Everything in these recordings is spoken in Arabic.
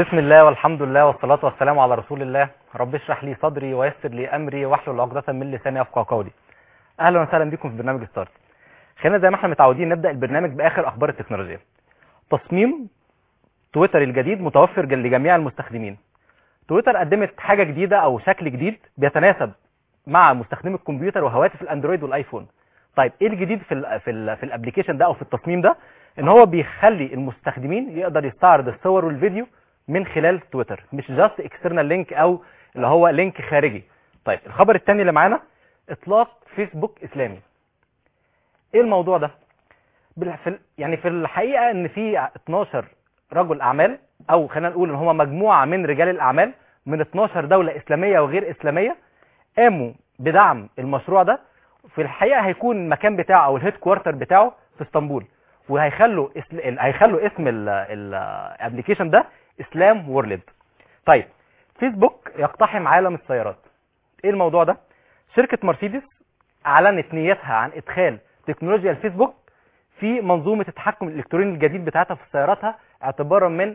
بسم الله والحمد لله والصلاة والسلام على رسول الله. رب اشرح لي صدري ويسر لي أمري واحلل عقدة من لساني يفقهوا قولي. أهلا وسهلا بكم في برنامج ستارت. خلينا زي ما احنا متعودين نبدأ البرنامج بآخر أخبار التكنولوجيا. تصميم تويتر الجديد متوفر لجميع المستخدمين. تويتر قدمت حاجة جديدة أو شكل جديد بيتناسب مع مستخدمي الكمبيوتر وهواتف الأندرويد والآيفون. طيب ايه الجديد في الابلكيشن ده او في التصميم ده؟ ان هو بيخلي المستخدمين يقدر يستعرض الصور والفيديو من خلال تويتر، مش جاست اكسترنال لينك او اللي هو لينك خارجي. طيب الخبر الثاني اللي معانا اطلاق فيسبوك اسلامي. ايه الموضوع ده؟ يعني في الحقيقه ان في 12 رجل اعمال، او خلينا نقول ان هم مجموعه من رجال الاعمال من 12 دوله اسلاميه وغير اسلاميه قاموا بدعم المشروع ده. في الحقيقه هيكون المكان بتاعه او الهيد كوارتر بتاعه في اسطنبول، وهيخلوا اسم الابلكيشن ده اسلام وورلد. طيب فيسبوك يقتحم عالم السيارات. ايه الموضوع ده؟ شركه مرسيدس اعلنت نيتها عن ادخال تكنولوجيا الفيسبوك في منظومه التحكم الالكتروني الجديد بتاعتها في سياراتها اعتبارا من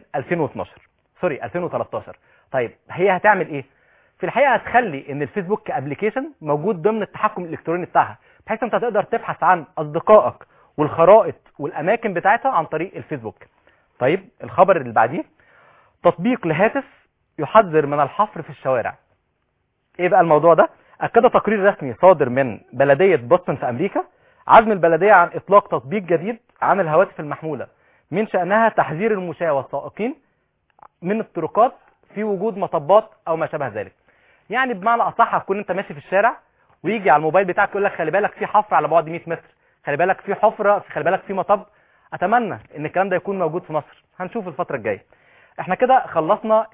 2013. طيب هي هتعمل ايه؟ في الحقيقه هتخلي ان الفيسبوك كابلكيشن موجود ضمن التحكم الالكتروني بتاعها، بحيث انت تقدر تبحث عن اصدقائك والخرائط والاماكن بتاعتها عن طريق الفيسبوك. طيب الخبر اللي بعديه تطبيق لهاتف يحذر من الحفر في الشوارع. ايه بقى الموضوع ده؟ اكد تقرير رسمي صادر من بلديه بوسطن في امريكا عزم البلديه عن اطلاق تطبيق جديد عن الهواتف المحموله من شانها تحذير المشاة والسائقين من الطرقات في وجود مطبات او ما شابه ذلك. يعني بمعنى اصح هتكون انت ماشي في الشارع ويجي على الموبايل بتاعك يقول لك خلي بالك في حفر على بعد 100 متر، خلي بالك في حفره، خلي بالك في مطب. اتمنى ان الكلام ده يكون موجود في مصر، هنشوف الفتره الجايه. احنا كده خلصنا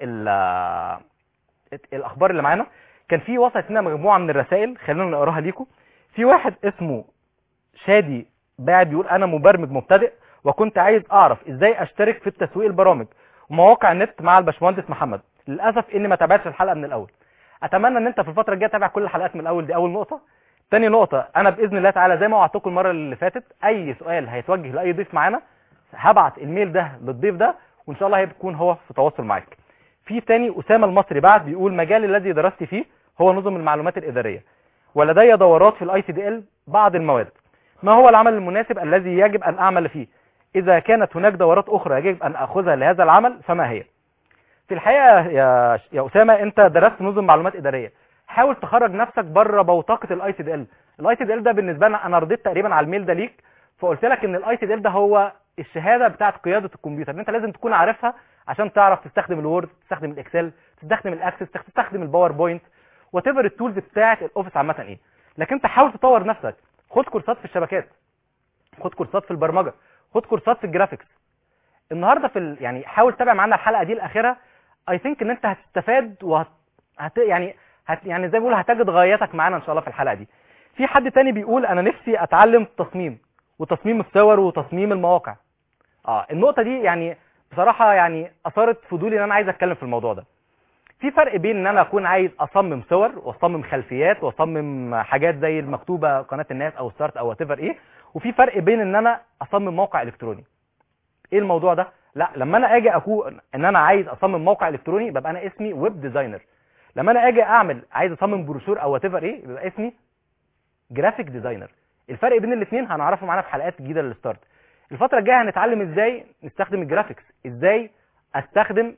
الاخبار اللي معانا. كان في وصلت لنا مجموعه من الرسائل، خلينا نقراها ليكم. في واحد اسمه شادي باعت بيقول انا مبرمج مبتدئ وكنت عايز اعرف ازاي اشترك في التسويق البرامج ومواقع النت مع الباشمهندس محمد. للاسف اني ما تابعتش الحلقه من الاول. اتمنى ان انت في الفتره الجايه تتابع كل الحلقات من الاول. دي اول نقطه. تاني نقطه، انا باذن الله تعالى زي ما وعدتكم المره اللي فاتت اي سؤال هيتوجه لاي ضيف معانا هبعت الميل ده للضيف ده وان شاء الله هيكون هو في تواصل معاك. في تاني اسامه المصري بعت بيقول مجالي الذي درست فيه هو نظم المعلومات الاداريه ولدي دورات في الاي سي دي ال بعض المواد. ما هو العمل المناسب الذي يجب ان اعمل فيه؟ اذا كانت هناك دورات اخرى يجب ان اخذها لهذا العمل فما هي؟ في الحقيقه يا اسامه انت درست نظم معلومات اداريه، حاول تخرج نفسك بره بوتقه الاي سي دي ال. الاي سي دي ال ده بالنسبه لنا انا رديت تقريبا على الميل ده ليك، فقلت لك ان الاي سي دي ال ده هو الشهاده بتاعه قياده الكمبيوتر اللي انت لازم تكون عارفها عشان تعرف تستخدم الوورد، تستخدم الاكسل، تستخدم الاكسس، تستخدم الباوربوينت، وات ايفر التولز بتاعه الاوفيس عامه ايه. لكن انت حاول تطور نفسك، خد كورسات في الشبكات، خد كورسات في البرمجه، خد كورسات في الجرافيكس. النهارده يعني حاول تتابع معانا الحلقه دي الاخيره. اي ثينك ان انت هتستفاد يعني زي ما بيقولوا هتجد غايتك معانا ان شاء الله في الحلقه دي. في حد تاني بيقول انا نفسي اتعلم تصميم وتصميم الصور وتصميم المواقع. النقطه دي يعني بصراحه يعني اثارت فضولي ان انا عايز اتكلم في الموضوع ده. في فرق بين ان انا اكون عايز اصمم صور واصمم خلفيات واصمم حاجات زي المكتوبه قناه الناس او ستارت او وات ايفر ايه، وفي فرق بين ان انا اصمم موقع الكتروني. ايه الموضوع ده؟ لا، لما انا اجي اكون ان انا عايز اصمم موقع الكتروني ببقى انا اسمي ويب ديزاينر. لما انا اجي عايز اصمم بروشور او وات ايفر ايه بيبقى اسمي جرافيك ديزاينر. الفرق بين الاثنين هنعرفه معانا في حلقات جديده للستارت. الفتره الجايه هنتعلم ازاي نستخدم الجرافيكس، ازاي استخدم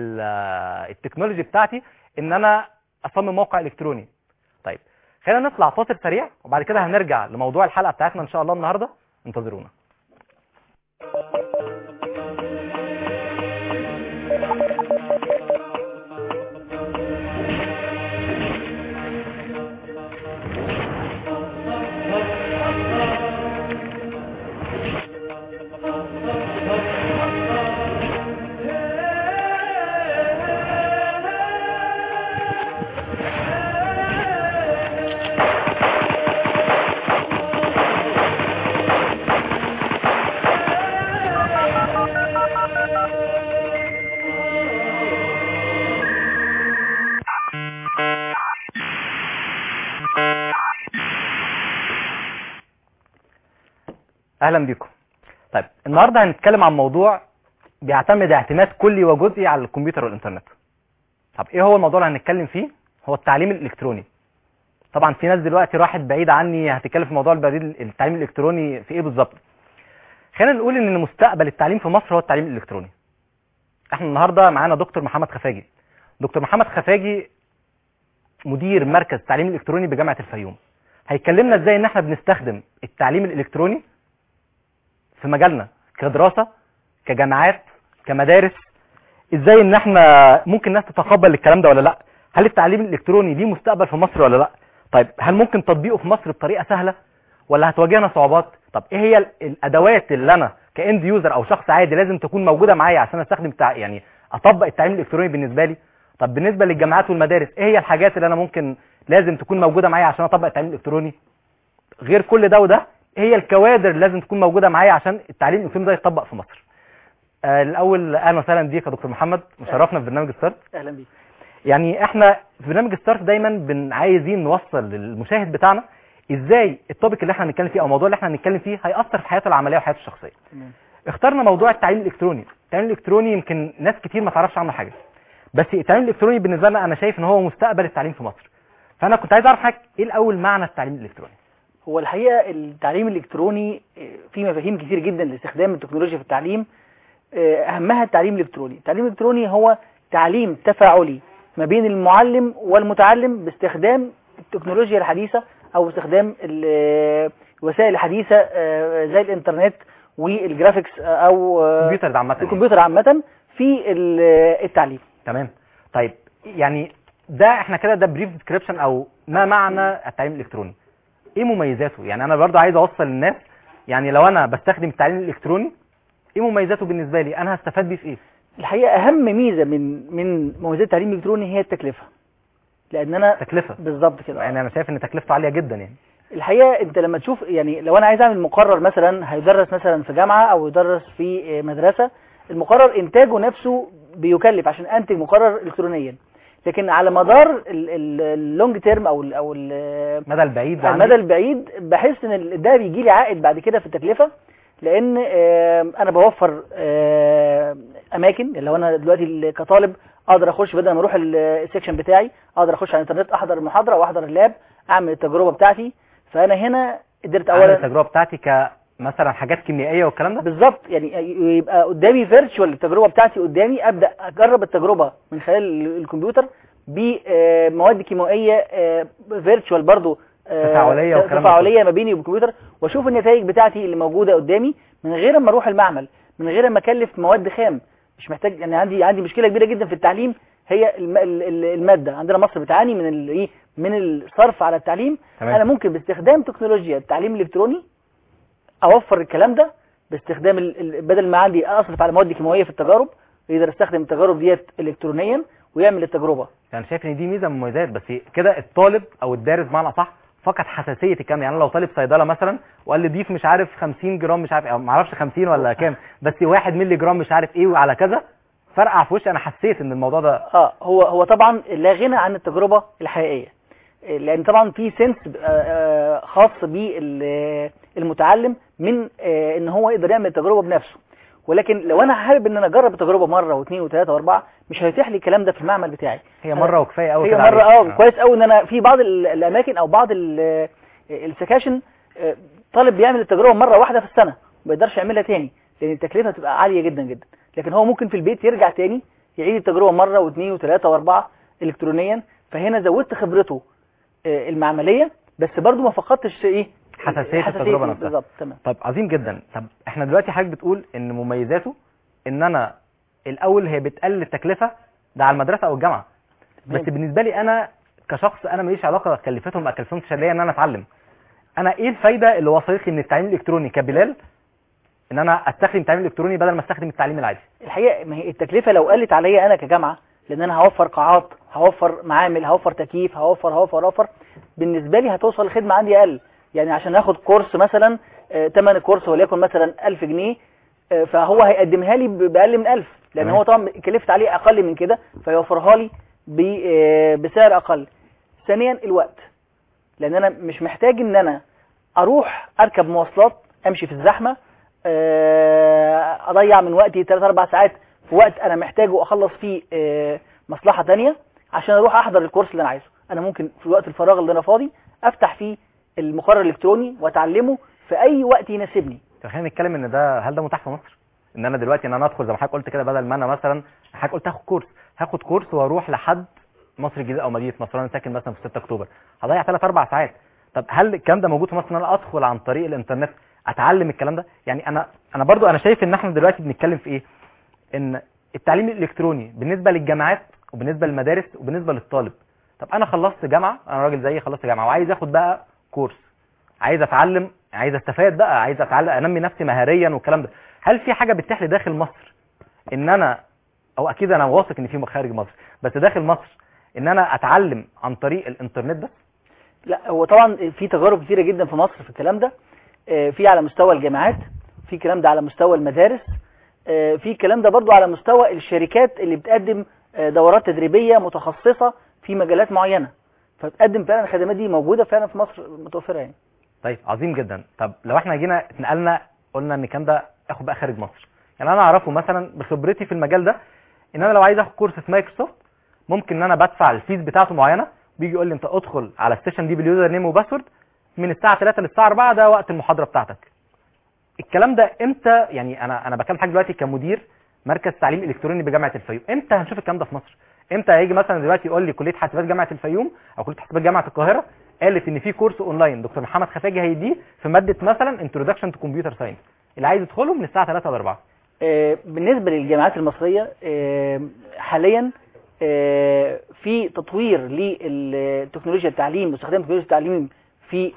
التكنولوجي بتاعتي ان انا اصمم موقع الكتروني. طيب خلينا نطلع فاصل سريع وبعد كده هنرجع لموضوع الحلقه بتاعتنا ان شاء الله النهارده. انتظرونا. اهلا بيكم. طيب النهارده هنتكلم عن موضوع بيعتمد اعتماد كلي وجزئي على الكمبيوتر والانترنت. طب ايه هو الموضوع اللي هنتكلم فيه؟ هو التعليم الالكتروني. طبعا في ناس دلوقتي راحت بعيد عني هتتكلم في موضوع التعليم الالكتروني في ايه بالظبط. خلينا نقول ان مستقبل التعليم في مصر هو التعليم الالكتروني. احنا النهارده معانا دكتور محمد خفاجي. دكتور محمد خفاجي مدير مركز التعليم الالكتروني بجامعه الفيوم. هيكلمنا ازاي ان احنا بنستخدم التعليم الالكتروني في مجالنا كدراسه، كجامعات، كمدارس. ازاي ان احنا ممكن الناس تتقبل الكلام ده ولا لا؟ هل التعليم الالكتروني ليه مستقبل في مصر ولا لا؟ طيب هل ممكن تطبيقه في مصر بطريقه سهله ولا هتواجهنا صعوبات؟ طب ايه هي الادوات اللي انا كاند يوزر او شخص عادي لازم تكون موجوده معايا عشان استخدم يعني اطبق التعليم الالكتروني بالنسبه لي؟ طب بالنسبه للجامعات والمدارس ايه هي الحاجات اللي انا ممكن لازم تكون موجوده معايا عشان اطبق التعليم الالكتروني؟ غير كل ده وده ايه هي الكوادر اللي لازم تكون موجوده معايا عشان التعليم الالكتروني ده يتطبق في مصر؟ الاول اهلا وسهلا بيك يا دكتور محمد، مشرفنا في برنامج ستارت. اهلا بيك. يعني احنا في برنامج ستارت دايما عايزين نوصل للمشاهد بتاعنا ازاي التوبيك اللي احنا هنتكلم فيه او الموضوع اللي احنا هنتكلم فيه هيأثر في حياته العمليه وحياته الشخصيه. تمام. اخترنا موضوع التعليم الالكتروني. التعليم الالكتروني يمكن ناس كتير ما تعرفش عنه حاجه، بس التعليم الالكتروني بالنسبه لنا انا شايف ان هو مستقبل التعليم في مصر. فانا كنت عايز اعرف حاجه، ايه الاول معنى التعليم الالكتروني؟ هو الحقيقه التعليم الالكتروني فيه مفاهيم كتير جدا لاستخدام التكنولوجيا في التعليم. اهمها التعليم الالكتروني. التعليم الالكتروني هو تعليم تفاعلي ما بين المعلم والمتعلم باستخدام التكنولوجيا الحديثه او باستخدام الوسائل الحديثه زي الانترنت والجرافيكس او الكمبيوتر عامه في التعليم. تمام. طيب يعني ده احنا كده ده بريف ديسكريبشن او ما معنى التعليم الالكتروني. ايه مميزاته؟ يعني انا برضو عايز اوصل للناس، يعني لو انا بستخدم التعليم الالكتروني ايه مميزاته بالنسبه لي؟ انا هستفاد بيه في ايه؟ الحقيقه اهم ميزه من مميزات التعليم الالكتروني هي التكلفه. لان انا تكلفه بالظبط كده. يعني انا شايف ان تكلفته عاليه جدا. يعني الحقيقه انت لما تشوف، يعني لو انا عايز اعمل مقرر مثلا هيدرس مثلا في جامعه او يدرس في مدرسه، المقرر انتاجه نفسه بيكلف عشان انتج مقرر الكترونيا. لكن على مدار اللونج تيرم او المدى البعيد، المدى البعيد بحس ان ده بيجي لي عائد بعد كده في التكلفه. لان انا بوفر اماكن. لو انا دلوقتي كطالب اقدر اخش بدل ما اروح السكشن بتاعي اقدر اخش على الانترنت احضر المحاضره واحضر اللاب اعمل التجربه بتاعتي. فانا هنا قدرت اولا التجربه بتاعتي كمثلا حاجات كيميائيه والكلام ده بالظبط. يعني يبقى قدامي فيرتشوال التجربه بتاعتي قدامي، ابدا اجرب التجربه من خلال الكمبيوتر بمواد كيميائيه فيرتشوال برضو تفاعليه ما بيني والكمبيوتر، واشوف النتائج بتاعتي اللي موجوده قدامي من غير ما اروح المعمل، من غير ما اكلف مواد خام. مش محتاج. يعني عندي مشكله كبيره جدا في التعليم هي الماده. عندنا مصر بتعاني من الصرف على التعليم. تمام. انا ممكن باستخدام تكنولوجيا التعليم الالكتروني اوفر الكلام ده باستخدام بدل ما عندي اصرف على مواد كيماويه في التجارب، يقدر استخدم التجارب ديت الكترونيا ويعمل التجربه. يعني شايف ان دي ميزه من المميزات، بس كده الطالب او الدارس بمعنى صح فقد حساسيه الكلام. يعني لو طالب صيدله مثلا وقال لي ضيف مش عارف 50 جرام مش عارف، ما اعرفش 50 ولا كام، بس 1 مللي جرام مش عارف ايه وعلى كذا، فرقع في وشي. انا حسيت ان الموضوع ده هو طبعا لا غنى عن التجربه الحقيقيه. لان طبعا في سنس خاص بالمتعلم من ان هو يقدر يعمل التجربه بنفسه. ولكن لو انا حابب ان انا اجرب التجربه مره واثنين وثلاثه واربعه مش هيتيح لي الكلام ده في المعمل بتاعي. هي مره وكفايه قوي كده. هي مره كويس قوي ان انا في بعض الاماكن او بعض السكاشن طالب بيعمل التجربه مره واحده في السنه ما يقدرش يعملها تاني لان التكلفه تبقى عاليه جدا جدا. لكن هو ممكن في البيت يرجع تاني يعيد التجربه مره واثنين وثلاثه واربعه الكترونيا. فهنا زودت خبرته المعمليه بس برضو ما فقدتش حساسيه التجربه نفسها. بالظبط. تمام. طب عظيم جدا. طب احنا دلوقتي حضرتك بتقول ان مميزاته ان انا الاول هي بتقلل التكلفه ده على المدرسه او الجامعه. بس بالنسبه لي انا كشخص انا ماليش علاقه كلفتهم ما كلفتهمش ليا ان انا اتعلم. انا ايه الفايده اللي وصلت لي من التعليم الالكتروني كبلال ان انا استخدم التعليم الالكتروني بدل ما استخدم التعليم العادي؟ الحقيقه ما هي التكلفه لو قلت عليا انا كجامعه، لان انا هوفر قاعات، هوفر معامل، هوفر تكييف، هوفر بالنسبه لي هتوصل الخدمه عندي اقل. يعني عشان اخد كورس مثلا ثمن الكورس وليكن مثلا 1000 جنيه فهو هيقدمها لي باقل من 1000 لان هو طبعا كلفت عليه اقل من كده فيوفرها لي بسعر اقل. ثانيا الوقت، لان انا مش محتاج ان انا اروح اركب مواصلات امشي في الزحمه اضيع من وقتي 3-4 ساعات في وقت انا محتاجه اخلص فيه مصلحة تانية عشان اروح احضر الكورس اللي انا عايزه. انا ممكن في الوقت الفراغ اللي انا فاضي افتح فيه المقرر الالكتروني واتعلمه في اي وقت يناسبني. طب خلينا نتكلم ان هل ده متاح في مصر؟ ان انا دلوقتي ان انا ادخل زي ما حضرتك قلت كده، بدل ما انا مثلا حضرتك قلت هاخد كورس واروح لحد مصر الجديدة او مدينة نصر، انا ساكن مثلا في 6 اكتوبر، هضيع 3-4 ساعات. طب هل الكلام ده موجود في مصر ان انا ادخل عن طريق الانترنت اتعلم الكلام ده؟ يعني انا برضو انا شايف ان احنا دلوقتي بنتكلم في ايه، ان التعليم الالكتروني بالنسبة للجامعات وبالنسبة للمدارس وبالنسبة للطالب. طب انا خلصت جامعة، انا راجل زيي خلصت جامعة وعايز اخد بقى كورس، عايز اتعلم، عايز استفاد بقى، عايز اتعلم انمي نفسي مهاريا والكلام ده، هل في حاجة بتتيح لي داخل مصر ان انا، او اكيد انا واثق ان في خارج مصر، بس داخل مصر ان انا اتعلم عن طريق الانترنت ده؟ لا، هو طبعا في تجارب كتيرة جدا في مصر في الكلام ده، في على مستوى الجامعات، في الكلام ده على مستوى المدارس، في الكلام ده برضو على مستوى الشركات اللي بتقدم دورات تدريبية متخصصة في مجالات معينة، فبتقدم فعلا الخدمات دي موجودة فعلا في مصر متوفرة يعني. طيب عظيم جدا. طب لو احنا جينا اتنقلنا قلنا ان الكلام ده اخد بقى خارج مصر، يعني انا اعرفه مثلا بخبرتي في المجال ده ان انا لو عايز اخد كورس في مايكروسوفت ممكن ان انا بدفع الفيز بتاعته معينه، بيجي يقول لي انت ادخل على السيشن دي باليوزر نيم وباسورد من الساعه 3 للساعه 4 ده وقت المحاضره بتاعتك. الكلام ده امتى؟ يعني انا بكلم حضرتك دلوقتي كمدير مركز تعليم الكتروني بجامعه الفيوم، امتى هنشوف الكلام ده في مصر؟ امتى هيجي مثلا دلوقتي يقول لي كليه حاسبات جامعه الفيوم او كليه حاسبات جامعه القاهره قالت ان في كورس اونلاين دكتور محمد خفاجي هيديه في ماده مثلا انتروداكشن تو كمبيوتر ساينس، اللي عايز يدخله من الساعه 3 ل 4؟ بالنسبه للجامعات المصريه حاليا في تطوير للتكنولوجيا التعليم واستخدام تكنولوجيا التعليم في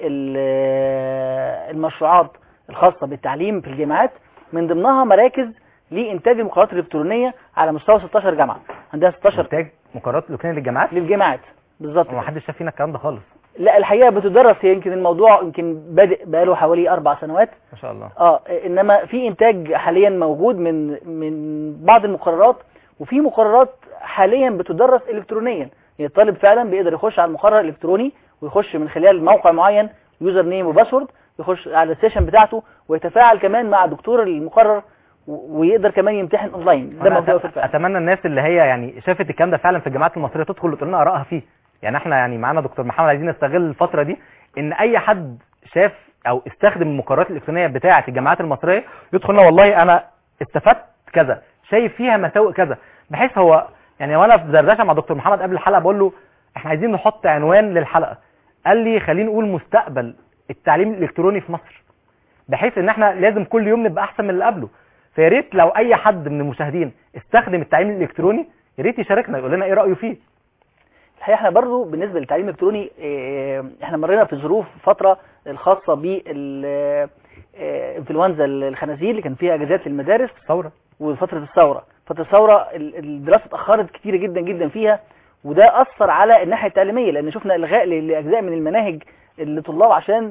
المشروعات الخاصه بالتعليم في الجامعات، من ضمنها مراكز لانتاج المقررات الالكترونيه على مستوى 16 جامعه. عندها 16 انتاج مقررات الكترونيه للجامعات بالظبط. ما حدش شاف فينا الكلام ده خالص. لا الحقيقه بتدرس، هي يمكن الموضوع يمكن بادئ بقاله حوالي 4 سنوات ما شاء الله. انما في انتاج حاليا موجود من بعض المقررات، وفي مقررات حاليا بتدرس الكترونيا، يعني الطالب فعلا بيقدر يخش على المقرر الالكتروني ويخش من خلال موقع معين يوزر نيم وباسورد، يخش على السيشن بتاعته ويتفاعل كمان مع دكتور المقرر ويقدر كمان يمتحن اونلاين. ده موضوع فعلا. اتمنى الناس اللي هي يعني شافت الكلام ده فعلا في الجامعات المصريه تدخل وتقول لنا ارائها فيه. يعني احنا يعني معانا دكتور محمد عايزين نستغل الفتره دي ان اي حد شاف او استخدم المقررات الالكترونيه بتاعه الجامعات المصريه يدخل لنا والله انا استفدت كذا، شايف فيها مساوئ كذا، بحيث هو يعني وانا في دردشه مع دكتور محمد قبل الحلقه بقول له احنا عايزين نحط عنوان للحلقه، قال لي خلينا نقول مستقبل التعليم الالكتروني في مصر، بحيث ان احنا لازم كل يوم نبقى احسن من اللي قبله. فيا ريت لو اي حد من المشاهدين استخدم التعليم الالكتروني يا ريت يشاركنا يقول لنا ايه رايه فيه. الحقيقه احنا برضو بالنسبه للتعليم الالكتروني احنا مرينا في ظروف فتره الخاصه بالانفلونزا الخنازير اللي كان فيها اجازات للمدارس، ثوره، وفتره الثوره. فتره الثوره الدراسه اتاخرت كتير جدا جدا فيها، وده اثر على الناحيه التعليميه لان شفنا الغاء لاجزاء من المناهج للطلاب عشان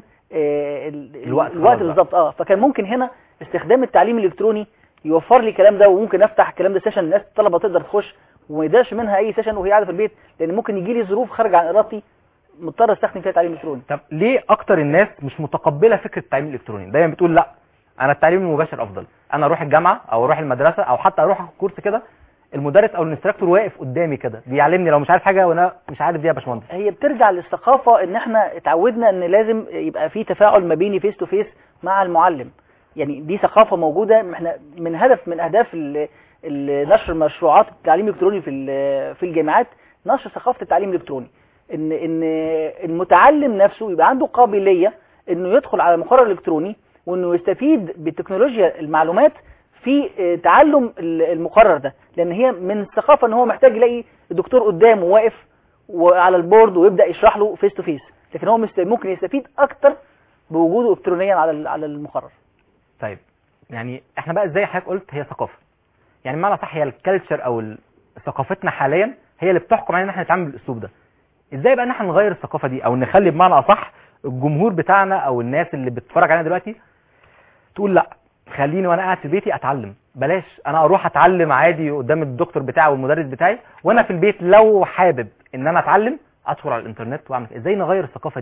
الوقت بالظبط. فكان ممكن هنا استخدام التعليم الالكتروني يوفر لي الكلام ده، وممكن افتح الكلام ده سيشن الناس الطلبه تقدر تخش وما يقدرش منها اي سيشن وهي قاعده في البيت، لان ممكن يجي لي ظروف خارجه عن ارادتي مضطر استخدم فيها تعليم الكتروني. طب ليه اكتر الناس مش متقبله فكره التعليم الالكتروني؟ دايما بتقول لا انا التعليم المباشر افضل، انا اروح الجامعه او اروح المدرسه او حتى اروح اخد كورس كده المدرس او الانستراكتور واقف قدامي كده بيعلمني لو مش عارف حاجه وانا مش عارف دي يا باشمهندس. هي بترجع للثقافه ان احنا اتعودنا ان لازم يبقى في تفاعل ما بيني فيس تو فيس مع المعلم، يعني دي ثقافه موجوده. احنا من اهداف نشر مشروعات التعليم الالكتروني في الجامعات نشر ثقافه التعليم الالكتروني، ان المتعلم نفسه يبقى عنده قابليه انه يدخل على المقرر الالكتروني وانه يستفيد بتكنولوجيا المعلومات في تعلم المقرر ده، لان هي من الثقافه ان هو محتاج يلاقي الدكتور قدامه واقف وعلى البورد ويبدا يشرح له فيس تو فيس، لكن هو ممكن يستفيد اكتر بوجوده الكترونيا على المقرر. طيب يعني احنا بقى ازاي حضرتك قلت هي ثقافه، يعني بمعنى صح هي الكالتشر او ثقافتنا حاليا هي اللي بتحكم علينا ان احنا نتعامل بالاسلوب ده، ازاي بقى ان احنا نغير الثقافه دي او نخلي بمعنى اصح الجمهور بتاعنا او الناس اللي بتتفرج علينا دلوقتي تقول لا خليني وانا قاعد في بيتي اتعلم، بلاش انا اروح اتعلم عادي قدام الدكتور بتاعي والمدرس بتاعي، وانا في البيت لو حابب ان انا اتعلم ادخل على الانترنت واعمل. ازاي نغير الثقافه دي؟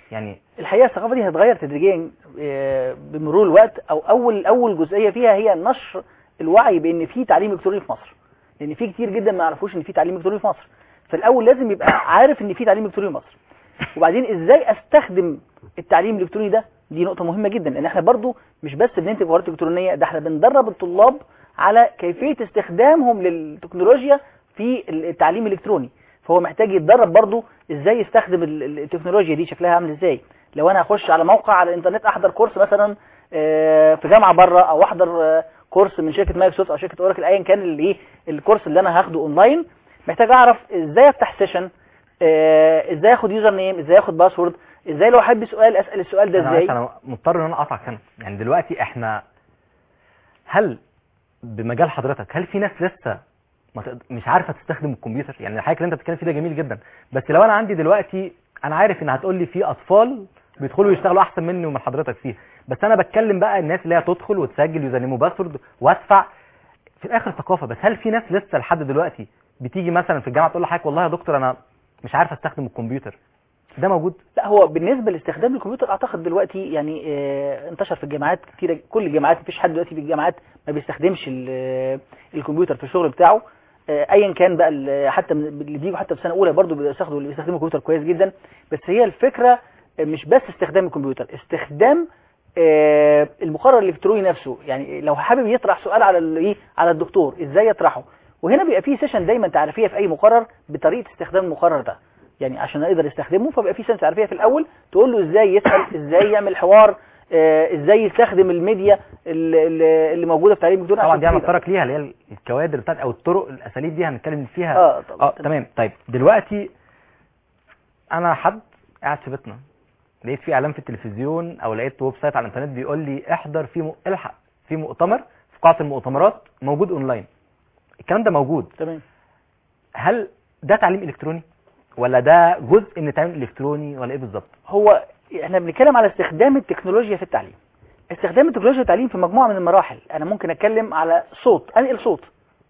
يعني الحقيقه الثقافه دي هتتغير تدريجيا بمرور الوقت. اول جزئيه فيها هي نشر الوعي بان في تعليم الكتروني في مصر، لان في كتير جدا ما يعرفوش ان في تعليم الكتروني في مصر. فالاول لازم يبقى عارف ان في تعليم الكتروني في مصر، وبعدين ازاي استخدم التعليم الالكتروني ده. دي نقطه مهمه جدا، لان احنا برضو مش بس بننتج مهارات الكترونيه، ده احنا بندرب الطلاب على كيفيه استخدامهم للتكنولوجيا في التعليم الالكتروني. فهو محتاج يتدرب برضو ازاي يستخدم التكنولوجيا دي، شكلها عامل ازاي. لو انا اخش على موقع على الانترنت احضر كورس مثلا في جامعه بره، او احضر كورس من شركه مايكروسوفت او شركه اوراكل، ايا كان الايه الكورس اللي انا هاخده اونلاين، محتاج اعرف ازاي افتح سيشن، ازاي اخد يوزر نيم، ازاي اخد باسورد، ازاي لو احب سؤال اسال السؤال ده ازاي. انا مضطر ان انا اقطعك هنا. يعني دلوقتي احنا هل بمجال حضرتك هل في ناس لسه مش عارفه تستخدم الكمبيوتر؟ يعني الحاجه اللي انت بتتكلم فيه ده جميل جدا، بس لو انا عندي دلوقتي، انا عارف ان هتقول لي في اطفال بيدخلوا يشتغلوا احسن مني ومن حضرتك فيها، بس انا بتكلم بقى الناس اللي هي تدخل وتسجل يوزر نيم وباسورد وادفع في الاخر ثقافه. بس هل في ناس لسه لحد دلوقتي بتيجي مثلا في الجامعه تقول لحضرتك والله يا دكتور انا مش عارف استخدم الكمبيوتر؟ ده موجود؟ لا، هو بالنسبه لاستخدام الكمبيوتر اعتقد دلوقتي يعني انتشر في الجامعات كتير، كل الجامعات، مفيش حد دلوقتي في الجامعات ما بيستخدمش الكمبيوتر في الشغل بتاعه. ايا كان بقى، حتى اللي بيجوا حتى في سنه اولى برضه بيستخدموا الكمبيوتر كويس جدا. بس هي الفكره مش بس استخدام الكمبيوتر، استخدام المقرر الالكتروني نفسه. يعني لو حابب يطرح سؤال على الدكتور، ازاي يطرحه. وهنا بيبقى فيه سيشن دايما تعريفيه في اي مقرر بطريقه استخدام المقرر ده، يعني عشان يقدر يستخدمه. فبيبقى فيه سيشن تعريفيه في الاول تقول له ازاي يسال، ازاي يعمل حوار، ازاي يستخدم الميديا اللي موجوده في تعليم الالكتروني. طبعا دي هنتطرق ليها، اللي هي الكوادر بتاعت او الطرق الاساليب دي هنتكلم فيها. تمام. طيب دلوقتي انا حد قاعد في بيتنا، لقيت في اعلان في التلفزيون او لقيت ويب سايت على الانترنت بيقول لي احضر الحق في مؤتمر في قاعه المؤتمرات موجود اونلاين. الكلام ده موجود. تمام. هل ده تعليم الكتروني ولا ده جزء من التعليم الالكتروني ولا ايه بالظبط؟ هو احنا بنتكلم على استخدام التكنولوجيا في التعليم. استخدام التكنولوجيا في التعليم في مجموعه من المراحل. انا ممكن اتكلم على صوت، انقل صوت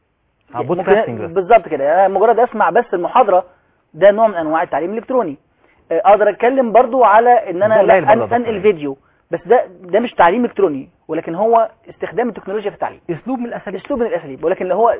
بالظبط كده. انا مجرد اسمع بس المحاضره، ده نوع من انواع التعليم الالكتروني. اقدر اتكلم برضو على ان انا انقل فيديو، بس ده مش تعليم الكتروني، ولكن هو استخدام التكنولوجيا في التعليم. اسلوب من الاساليب، ولكن هو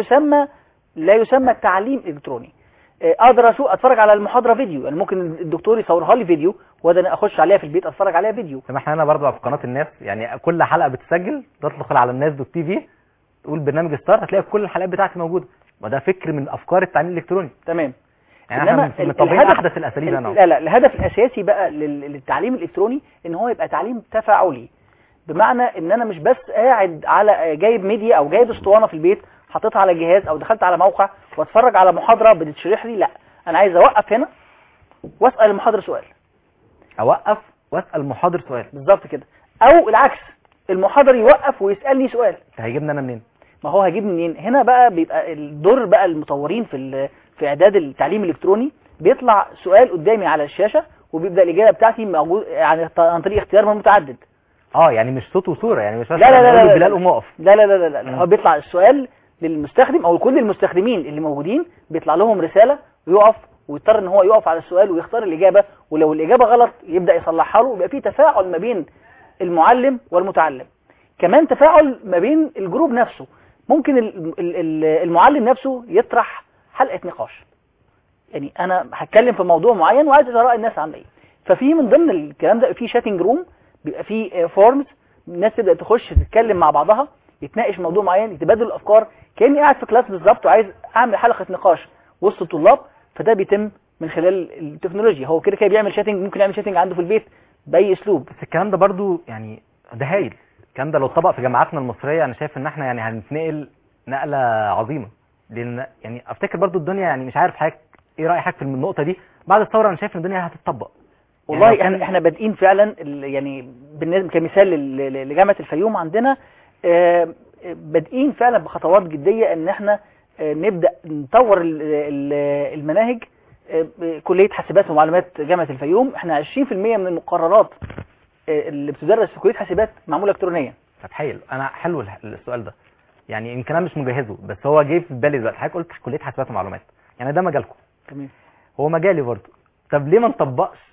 لا يسمى تعليم الكتروني. اقدر اتفرج على المحاضره فيديو، يعني ممكن الدكتور يصورها لي فيديو وده انا اخش عليها في البيت اتفرج عليها فيديو. طب احنا هنا برضو في قناه الناس، يعني كل حلقه بتسجل، تدخل على الناس دوت تي في تقول برنامج ستار، هتلاقي كل الحلقات بتاعتي موجوده. وده فكر من افكار التعليم الالكتروني. تمام. يعني احنا مطبقين احدث الاساليب هنا. لا، الهدف الاساسي بقى للتعليم الالكتروني ان هو يبقى تعليم تفاعلي، بمعنى ان انا مش بس قاعد على جايب ميديا او جايب اسطوانه في البيت حاططها على جهاز او دخلت على موقع واتفرج على محاضره بتشرح لي. لا، انا عايز اوقف هنا واسال المحاضر سؤال. اوقف واسال المحاضر سؤال، بالظبط كده. او العكس، المحاضر يوقف ويسالني سؤال. هيجيبنا انا منين؟ ما هو هيجيبني منين؟ هنا بقى بيبقى الدور بقى المطورين في اعداد التعليم الالكتروني. بيطلع سؤال قدامي على الشاشه وبيبدا الاجابه بتاعتي موجود يعني عن طريق اختيار متعدد. يعني مش صوت وصوره، يعني مش لا بلال قوم اقف. لا هو بيطلع السؤال للمستخدم او كل المستخدمين اللي موجودين، بيطلع لهم رساله ويقف ويضطر ان هو يقف على السؤال ويختار الاجابه، ولو الاجابه غلط يبدا يصلحها له. ويبقى في تفاعل ما بين المعلم والمتعلم، كمان تفاعل ما بين الجروب نفسه. ممكن المعلم نفسه يطرح حلقه نقاش، يعني انا هتكلم في موضوع معين وعايز اراء الناس عامله ايه. ففي من ضمن الكلام ده في شاتنج روم، بيبقى في فورمز، الناس تبدا تخش تتكلم مع بعضها، يتناقش موضوع معين، يتبادلوا الافكار، كاني قاعد في كلاس بالظبط وعايز اعمل حلقه نقاش وسط الطلاب. فده بيتم من خلال التكنولوجيا. هو كده بيعمل شاتنج، ممكن يعمل شاتنج عنده في البيت باي اسلوب. بس الكلام ده برضو يعني ده هايل. الكلام ده لو اتطبق في جامعاتنا المصريه انا شايف ان احنا يعني هنتنقل نقله عظيمه. لان يعني افتكر برضو الدنيا، يعني مش عارف حضرتك ايه راي حضرتك في النقطه دي، بعد الثوره انا شايف ان الدنيا هتتطبق. والله يعني احنا بادئين فعلا، يعني بالنسبه كمثال لجامعه الفيوم عندنا بادئين فعلا بخطوات جديه ان احنا نبدا نطور المناهج. كليه حاسبات ومعلومات جامعه الفيوم احنا 20% من المقررات اللي بتدرس في كليه حاسبات معموله الكترونيا. طب انا حلو السؤال ده، يعني يمكن انا مش مجهزه بس هو جه في بالي دلوقتي. حضرتك قلت كليه حاسبات ومعلومات، يعني ده مجالكم. تمام. هو مجالي برضه. طب ليه ما نطبقش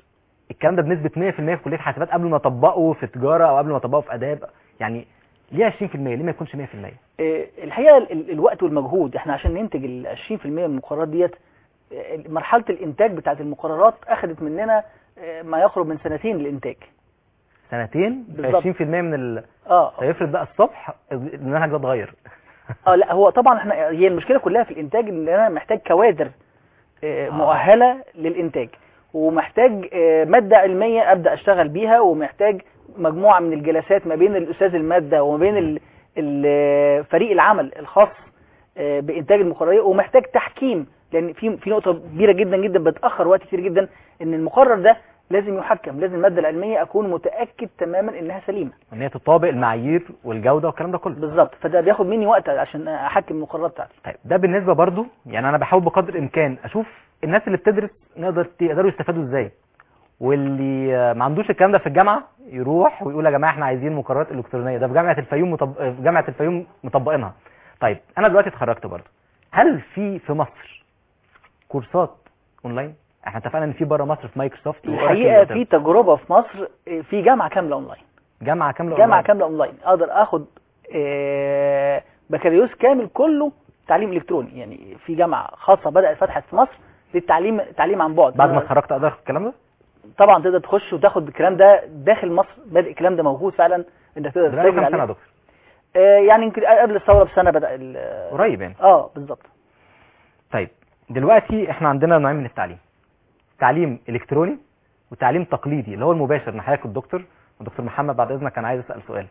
الكلام ده بنسبه 100% في كليه حاسبات قبل ما اطبقه في تجاره او قبل ما اطبقه في اداب، يعني ليه 20%؟ ليه ما يكونش 100%؟ الحقيقه الوقت والمجهود، احنا عشان ننتج ال 20% من المقررات ديت، مرحله الانتاج بتاعت المقررات اخذت مننا ما يقرب من 2 للانتاج. 2 بالظبط. 20% من اه هيفرض بقى الصبح المنهج ده اتغير. لا هو طبعا احنا هي المشكله كلها في الانتاج، ان انا محتاج كوادر مؤهله للانتاج، ومحتاج ماده علميه ابدا اشتغل بيها، ومحتاج مجموعه من الجلسات ما بين الاستاذ الماده وما بين فريق العمل الخاص بانتاج المقررات، ومحتاج تحكيم، لان في نقطه كبيره جدا جدا بتاخر وقت كتير جدا، ان المقرر ده لازم يحكم، لازم الماده العلميه اكون متاكد تماما انها سليمه، ان هي تطابق المعايير والجوده والكلام ده كله. بالظبط. فده بياخد مني وقت عشان احكم المقررات بتاعتي. طيب ده بالنسبه برضو، يعني انا بحاول بقدر الامكان اشوف الناس اللي بتدرس يقدروا يستفادوا ازاي، واللي ما عندوش الكلام ده في الجامعه يروح ويقول يا جماعه احنا عايزين مقررات الكترونيه، ده في جامعه الفيوم في جامعه الفيوم مطبقينها. طيب انا دلوقتي اتخرجت برضو، هل في مصر كورسات اونلاين؟ احنا اتفقنا ان في بره مصر في مايكروسوفت الحقيقه في تجربه في مصر، في جامعه كامله اونلاين. جامعه كامله اونلاين اقدر اخد بكالوريوس كامل كله تعليم الكتروني. يعني في جامعه خاصه بدات فتحت في مصر للتعليم عن بعد. بعد ما اتخرجت اقدر اخد الكلام ده؟ طبعا تقدر تخش وتاخد الكلام ده داخل مصر، بادئ الكلام ده موجود فعلا، انك تقدر تسجل كام سنه يا دكتور؟ يعني يمكن قبل الثوره بسنه بدا قريب يعني. بالظبط. طيب دلوقتي احنا عندنا نوعين من التعليم، تعليم الكتروني وتعليم تقليدي اللي هو المباشر. ان حضرتك الدكتور محمد بعد اذنك كان عايز اسال سؤال،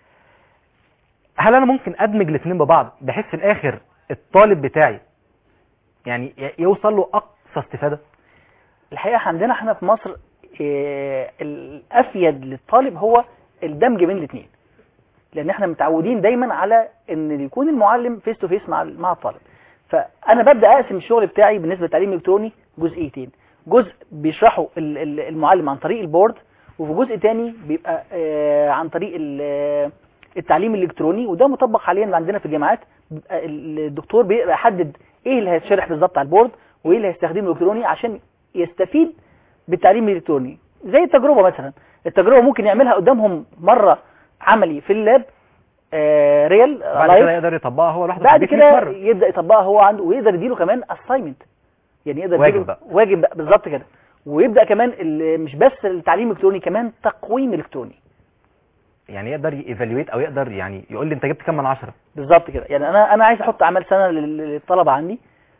هل انا ممكن ادمج الاثنين ببعض بحيث في الاخر الطالب بتاعي يعني يوصل له اقصى استفاده؟ الحقيقه عندنا احنا في مصر الافيد للطالب هو الدمج بين الاثنين، لان احنا متعودين دايما على ان يكون المعلم فيس تو فيس مع الطالب. فانا ببدا اقسم الشغل بتاعي بالنسبه للتعليم الالكتروني جزئيتين، جزء بيشرحه المعلم عن طريق البورد، وفي جزء تاني بيبقى عن طريق التعليم الالكتروني، وده مطبق حاليا عندنا في الجامعات. الدكتور بيقدر يحدد ايه اللي هيتشرح بالظبط على البورد وايه اللي هيستخدمه الالكتروني عشان يستفيد بالتعليم الالكتروني. زي التجربه مثلا، التجربه ممكن يعملها قدامهم مره عملي في اللاب ريال بعد كده يقدر يطبقها هو لوحده، بعد كده يبدا يطبقها هو عنده، ويقدر يديله كمان اساينمنت، يعني يقدر واجب بقى بالظبط كده. ويبدا كمان مش بس التعليم الالكتروني، كمان تقويم الكتروني، يعني يقدر ييفالويت او يقدر يعني يقول لي انت جبت كام من 10 بالظبط كده. يعني انا عايز احط اعمال سنه للطلبه عندي،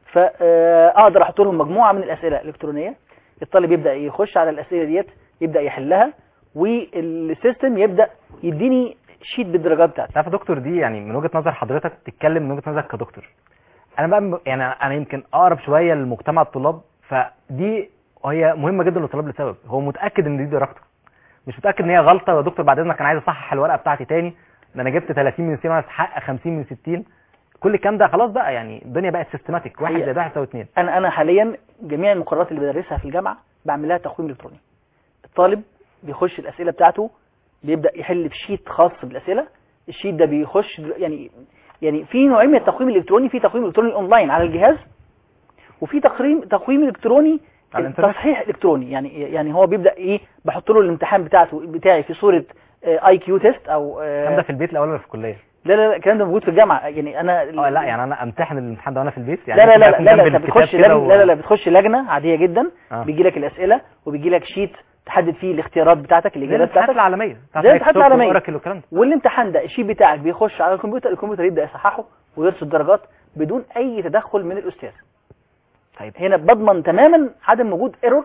فاقدر احط لهم مجموعه من الاسئله الالكترونيه، الطالب يبدا يخش على الاسئله ديت يبدا يحلها، والسيستم يبدا يديني شيت بالدرجات بتاعتي. عارف يا دكتور، دي يعني من وجهه نظر حضرتك تتكلم من وجهه نظرك كدكتور، انا بقى يعني انا يمكن اقرب شويه لمجتمع الطلاب، فدي هي مهمه جدا للطلاب لسبب هو متاكد ان دي درجته، مش متاكد ان هي غلطه. يا دكتور بعد اذنك كان عايز اصحح الورقه بتاعتي تاني، ده انا جبت 30 من 60 وانا استحق 50 من 60. كل الكلام ده خلاص بقى، يعني الدنيا بقت سيستماتيك، 1 زائد 1 يساوي 2. انا حاليا جميع المقررات اللي بدرسها في الجامعه بعمل لها تقويم الكتروني. الطالب بيخش الاسئله بتاعته، بيبدا يحل في شيت خاص بالاسئله، الشيت ده بيخش يعني في نوعين من التقويم الالكتروني، في تقويم الكتروني اونلاين على الجهاز، وفي تقويم الكتروني تصحيح الكتروني. يعني هو بيبدا بحط له الامتحان بتاعي في صوره اي كيو تيست او الكلام ده في البيت الاول ولا في الكليه؟ لا الكلام ده موجود في الجامعه. يعني انا لا يعني انا امتحن الامتحان ده وانا في البيت يعني؟ لا بتخش لا بتخش لجنه عاديه جدا، بيجي لك الاسئله وبيجي لك شيت تحدد فيه الاختيارات بتاعتك، الاجابات بتاعتك العالميه زي الامتحانات العالميه، والامتحان ده الشيت بتاعك بيخش على الكمبيوتر يبدا يصححه ويرصد الدرجات بدون اي تدخل من الاستاذ. طيب هنا بضمن تماما عدم وجود ايرور.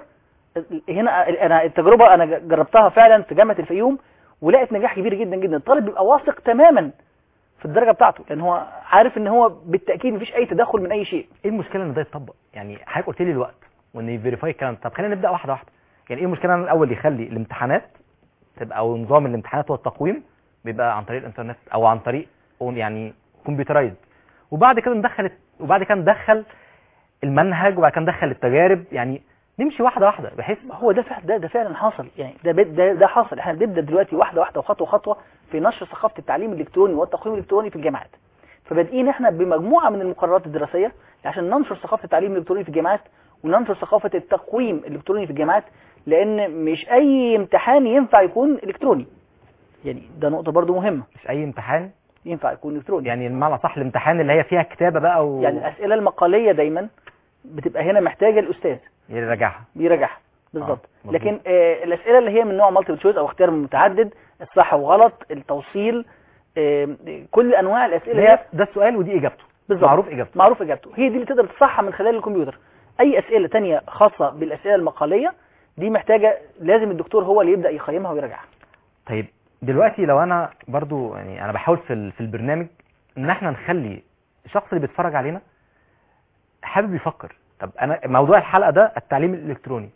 هنا انا التجربه انا جربتها فعلا في جامعه الفيوم، ولقيت نجاح كبير جدا جدا. الطالب بيبقى واثق تماما في الدرجه بتاعته، لان هو عارف ان هو بالتاكيد مفيش اي تدخل من اي شيء. ايه المشكله ان ده يتطبق؟ يعني حضرتك قلت لي الوقت وان يفيريفاي الكلام. طب خلينا نبدا واحده واحده. يعني ايه المشكله ان الاول يخلي الامتحانات تبقى او نظام الامتحانات والتقويم بيبقى عن طريق الانترنت او عن طريق يعني كمبيوترايز، وبعد كده ندخل المنهج، وبعد كده ندخل التجارب، يعني نمشي واحده واحده بحيث هو ده فعلا حاصل. يعني ده حاصل. احنا بنبدا دلوقتي واحده واحده وخطوه خطوه في نشر ثقافه التعليم الالكتروني والتقويم الالكتروني في الجامعات. فبادئين احنا بمجموعه من المقررات الدراسيه عشان ننشر ثقافه التعليم الالكتروني في الجامعات، وننشر ثقافه التقويم الالكتروني في الجامعات، لان مش اي امتحان ينفع يكون الكتروني، يعني ده نقطة برضو مهمة. مش اي امتحان ينفع يكون الكتروني، يعني المعنى صح الامتحان اللي هي فيها كتابة بقى يعني الاسئلة المقالية دايما بتبقى هنا محتاجة الاستاذ بيراجعها بالظبط. لكن الاسئلة اللي هي من نوع مالتيبل تشويس او اختيار متعدد، الصح وغلط، التوصيل، كل انواع الاسئلة هي ده السؤال ودي اجابته بالظبط، معروف اجابته، هي دي اللي تقدر تصحح من خلال الكمبيوتر. اي اسئلة تانية خاصة بالاسئلة المقالية دي محتاجة لازم الدكتور هو اللي يبدأ يقيمها ويراجعها. طيب دلوقتي لو انا برضو يعني انا بحاول في البرنامج ان احنا نخلي الشخص اللي بيتفرج علينا حابب يفكر. طب انا موضوع الحلقة ده التعليم الالكتروني،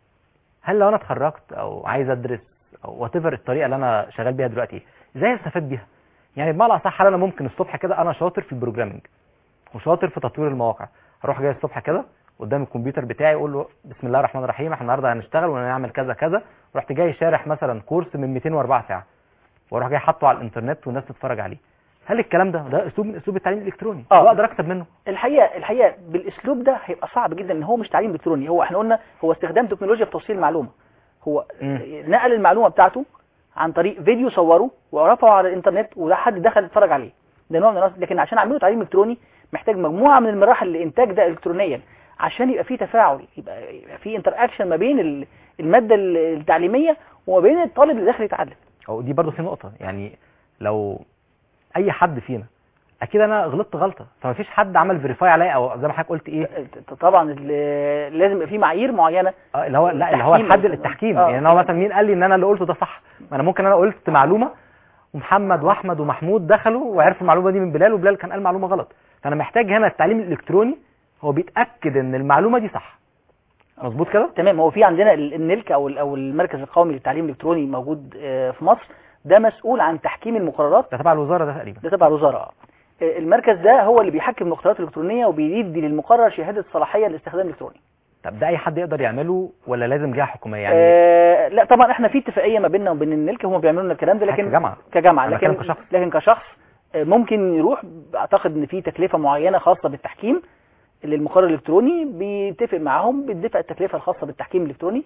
هل لو انا اتخرجت او عايز ادرس او وات ايفر الطريقة اللي انا شغال بيها دلوقتي ازاي استفاد بيها؟ يعني بمعنى اصح هل انا ممكن الصبح كده انا شاطر في البروجرامنج وشاطر في تطوير المواقع، اروح جاي الصبح كده قدام الكمبيوتر بتاعي اقول له بسم الله الرحمن الرحيم احنا النهارده هنشتغل ونعمل كذا كذا، ورحت جاي شارح مثلا كورس من 204 ساعه واروح جاي حاطه على الانترنت والناس تتفرج عليه، هل الكلام ده اسلوب من اسلوب التعليم الالكتروني واقدر اكسب منه؟ الحقيقه بالاسلوب ده هيبقى صعب جدا، ان هو مش تعليم الكتروني، هو احنا قلنا هو استخدام تكنولوجيا في توصيل المعلومه. هو نقل المعلومه بتاعته عن طريق فيديو صوره ورفعه على الانترنت وده حد دخل يتفرج عليه، ده نوع من الناس. لكن عشان اعمله تعليم الكتروني محتاج مجموعه من المراحل لانتاج ده الكترونيا عشان يبقى فيه تفاعل، يبقى فيه انتر اكشن ما بين الماده التعليميه وما بين الطالب اللي داخل يتعلم. او دي برضو في نقطه، يعني لو اي حد فينا اكيد انا غلطت غلطه فما فيش حد عمل فيريفاي عليا او زي ما حضرتك قلت ايه طبعا لازم يبقى في معايير معينه اللي هو لا اللي هو الحد التحكيم. يعني هو مثلا مين قال لي ان انا اللي قلته ده صح؟ ما انا ممكن انا قلت معلومه ومحمد واحمد ومحمود دخلوا وعرفوا المعلومه دي من بلال وبلال كان قال معلومه غلط، فانا محتاج هنا التعليم الالكتروني هو بيتاكد ان المعلومه دي صح. مظبوط كده؟ تمام. هو في عندنا النلك او المركز القومي للتعليم الالكتروني موجود في مصر، ده مسؤول عن تحكيم المقررات. ده تبع الوزاره ده تقريبا؟ ده تبع الوزاره. المركز ده هو اللي بيحكم المقررات الالكترونيه وبيدي للمقرر شهاده صلاحيه للاستخدام الالكتروني. طب ده اي حد يقدر يعمله ولا لازم جهه حكوميه يعني؟ لا طبعا احنا في اتفاقيه ما بيننا وبين النلك، هم بيعملوا لنا الكلام ده، لكن كجامعه لكن كشخص ممكن يروح. اعتقد ان في تكلفه معينه خاصه بالتحكيم للمقرر الالكتروني، بيتفق معاهم بيدفع التكلفه الخاصه بالتحكيم الالكتروني،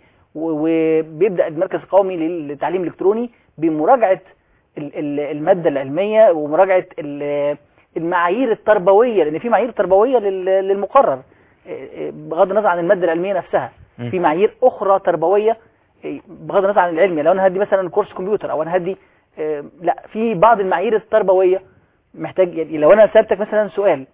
وبيبدا المركز القومي للتعليم الالكتروني بمراجعه الماده العلميه ومراجعه المعايير التربويه، لان في معايير تربويه للمقرر بغض النظر عن الماده العلميه نفسها. في معايير اخرى تربويه بغض النظر عن العلميه. لو انا هدي مثلا كورس كمبيوتر او انا هدي لا، في بعض المعايير التربويه محتاج. يعني لو انا سالتك مثلا سؤال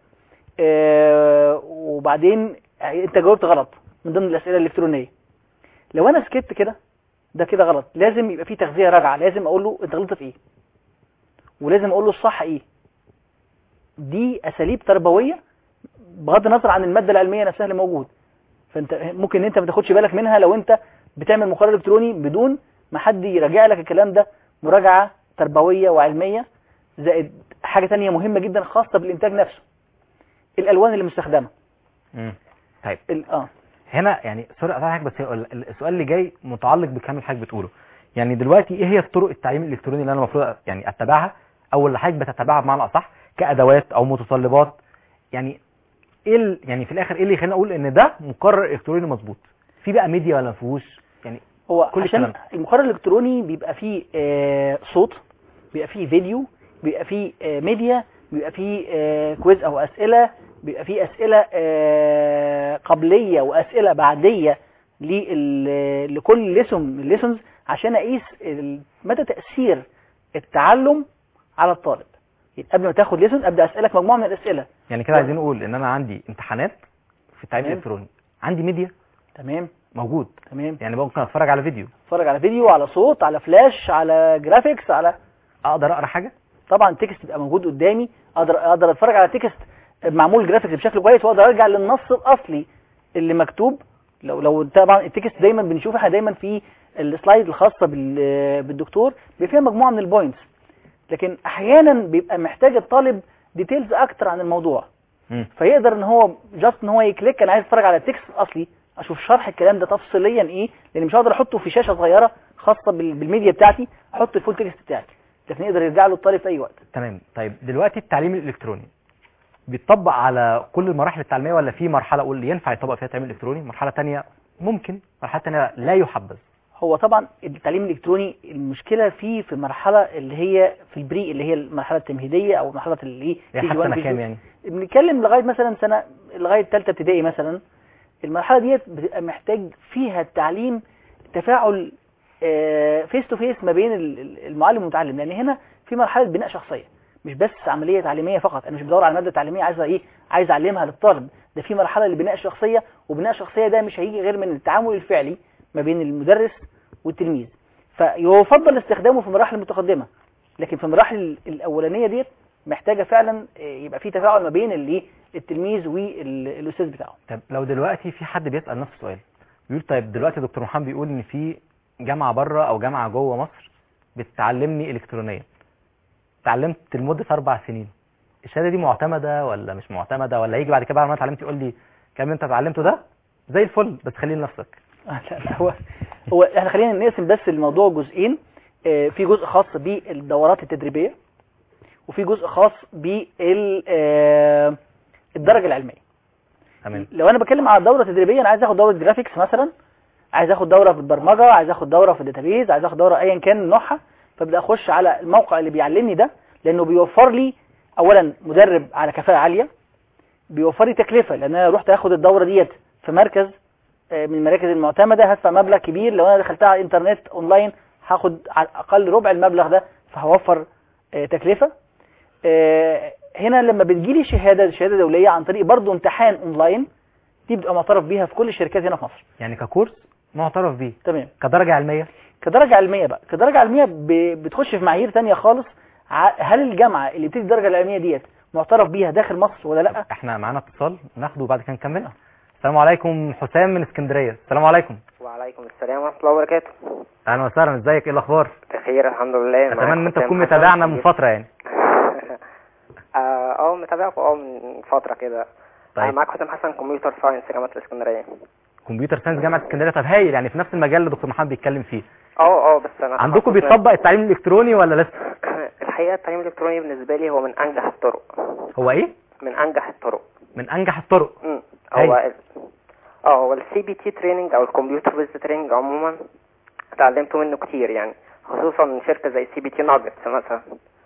وبعدين انت جاوبت غلط من ضمن الاسئله الالكترونيه، لو انا سكت كده ده كده غلط، لازم يبقى في تغذيه راجعه، لازم اقول له انت غلطت في ايه ولازم اقول له الصح ايه. دي اساليب تربويه بغض النظر عن الماده العلميه نفسها اللي موجود. فانت ممكن انت ما تاخدش بالك منها لو انت بتعمل مقرر الكتروني بدون ما حد يراجع لك الكلام ده مراجعه تربويه وعلميه. زائد حاجه ثانيه مهمه جدا خاصه بالانتاج نفسه، الالوان اللي مستخدمه. طيب هنا يعني سوري اقطعك، بس السؤال اللي جاي متعلق بكلام اللي حضرتك بتقوله. يعني دلوقتي ايه هي الطرق التعليم الالكتروني اللي انا المفروض يعني اتبعها او اللي حضرتك بتتبعها بمعنى اصح كادوات او متطلبات؟ يعني ايه يعني في الاخر ايه اللي يخلينا اقول ان ده مقرر الكتروني مظبوط؟ في بقى ميديا ولا ما فيهوش؟ يعني هو كل عشان المقرر الالكتروني بيبقى فيه صوت، بيبقى فيه فيديو، بيبقى فيه ميديا، بيبقى فيه كويز او اسئله، بيبقى فيه اسئله قبليه واسئله بعديه لكل ليسونز عشان اقيس مدى تاثير التعلم على الطالب. قبل ما تاخد ليسون ابدا اسالك مجموعه من الاسئله. يعني كده عايزين نقول ان انا عندي امتحانات في التعليم الالكتروني، عندي ميديا تمام موجود، تمام، يعني ممكن اتفرج على فيديو، على صوت، على فلاش، على جرافيكس، على اقدر اقرا حاجه. طبعا تكست يبقى موجود قدامي، اقدر اتفرج على تكست معمول جرافيكس بشكل كويس، واقدر ارجع للنص الاصلي اللي مكتوب. لو طبعا التكست دايما بنشوف احنا دايما في السلايد الخاصه بالدكتور بيبقى فيها مجموعه من البوينتس، لكن احيانا بيبقى محتاج الطالب ديتيلز اكتر عن الموضوع. فيقدر ان هو جاست ان هو يكليك انا عايز اتفرج على التكست الاصلي، اشوف شرح الكلام ده تفصيليا ايه، لان مش هقدر احطه في شاشه صغيره خاصه بالميديا بتاعتي، احط الفول تكست بتاعي، لكن يقدر يرجع له الطالب في اي وقت. تمام. طيب دلوقتي التعليم الالكتروني بيتطبق على كل المراحل التعليميه ولا في مرحله اقول ينفع يطبق فيها التعليم الالكتروني، مرحله ثانيه ممكن مرحله ثانيه لا يحبذ. هو طبعا التعليم الالكتروني المشكله فيه في المرحله اللي هي في البري، اللي هي المرحله التمهيديه او مرحله اللي هي حتى سنه كام يعني؟ بنتكلم لغايه مثلا سنه، لغايه ثالثه ابتدائي مثلا. المرحله ديت بتبقى محتاج فيها التعليم تفاعل فيس تو فيس ما بين المعلم والمتعلم، لان هنا في مرحله بناء شخصيه، مش بس عمليه تعليميه فقط. انا مش بدور على ماده تعليميه عايز اعلمها للطالب، ده في مرحله لبناء الشخصيه، وبناء الشخصيه ده مش هيجي غير من التعامل الفعلي ما بين المدرس والتلميذ. فيفضل استخدامه في المراحل المتقدمه، لكن في المراحل الاولانيه ديت محتاجه فعلا يبقى في تفاعل ما بين التلميذ والاستاذ بتاعه. طب لو دلوقتي في حد بيسال نفس السؤال، بيقول طيب دلوقتي دكتور محمد بيقول ان في جامعه بره او جامعه جوه مصر بتعلمني الكترونيا، اتعلمت لمده 4 سنين، الشهاده دي معتمده ولا مش معتمده؟ ولا يجي بعد كده بعد ما اتعلمت يقول لي كم انت اتعلمته ده زي الفل بس خليه لنفسك؟ لا هو احنا خلينا نقسم بس الموضوع جزئين. في جزء خاص بالدورات التدريبيه، وفي جزء خاص بالدرجه العلميه. تمام. لو انا بتكلم على الدوره التدريبيه، انا عايز اخد دوره جرافيكس مثلا، عايز اخد دوره في البرمجه، عايز اخد دوره في الداتابيز، عايز اخد دوره ايا كان نوعها، فابدا اخش على الموقع اللي بيعلمني ده، لانه بيوفر لي اولا مدرب على كفاءه عاليه، بيوفر لي تكلفه، لان انا رحت اخد الدوره ديت في مركز من المراكز المعتمده، هدفع مبلغ كبير. لو انا دخلتها على الانترنت اونلاين هاخد على الاقل ربع المبلغ ده، فهوفر تكلفه. هنا لما بتجيلي شهاده دوليه عن طريق برضو امتحان اونلاين، دي بتبقى معترف بيها في كل الشركات هنا في مصر. يعني ككورس معترف بيه. تمام. كدرجه علميه؟ كدرجه علميه بقى، كدرجه علميه بتخش في معايير ثانيه خالص. هل الجامعه اللي بتدي الدرجه العلميه ديت معترف بيها داخل مصر ولا لا؟ احنا معانا اتصال ناخده وبعد كده نكمل. السلام عليكم، حسام من اسكندريه. السلام عليكم. وعليكم السلام ورحمه الله وبركاته. اهلا وسهلا، ازيك؟ ايه الاخبار؟ بخير الحمد لله. اتمنى ان انت تكون متابعنا من فتره يعني. متابعكم من فتره كده. طيب. معاك حسام حسن، كمبيوتر ساينس جامعه الاسكندريه. كمبيوتر ساينس جامعه اسكندريه، طب هايل، يعني في نفس المجال اللي دكتور محمد بيتكلم فيه. بس انا عندكم بيطبق التعليم الالكتروني ولا لسه؟ الحقيقه التعليم الالكتروني بالنسبه لي هو من انجح الطرق. هو ايه؟ من انجح الطرق. من انجح الطرق. هو السي بي تي تريننج او الكمبيوتر بيز تريننج عموما اتعلمت منه كتير، يعني خصوصا شركه زي سي بي تي ناجتس مثلا،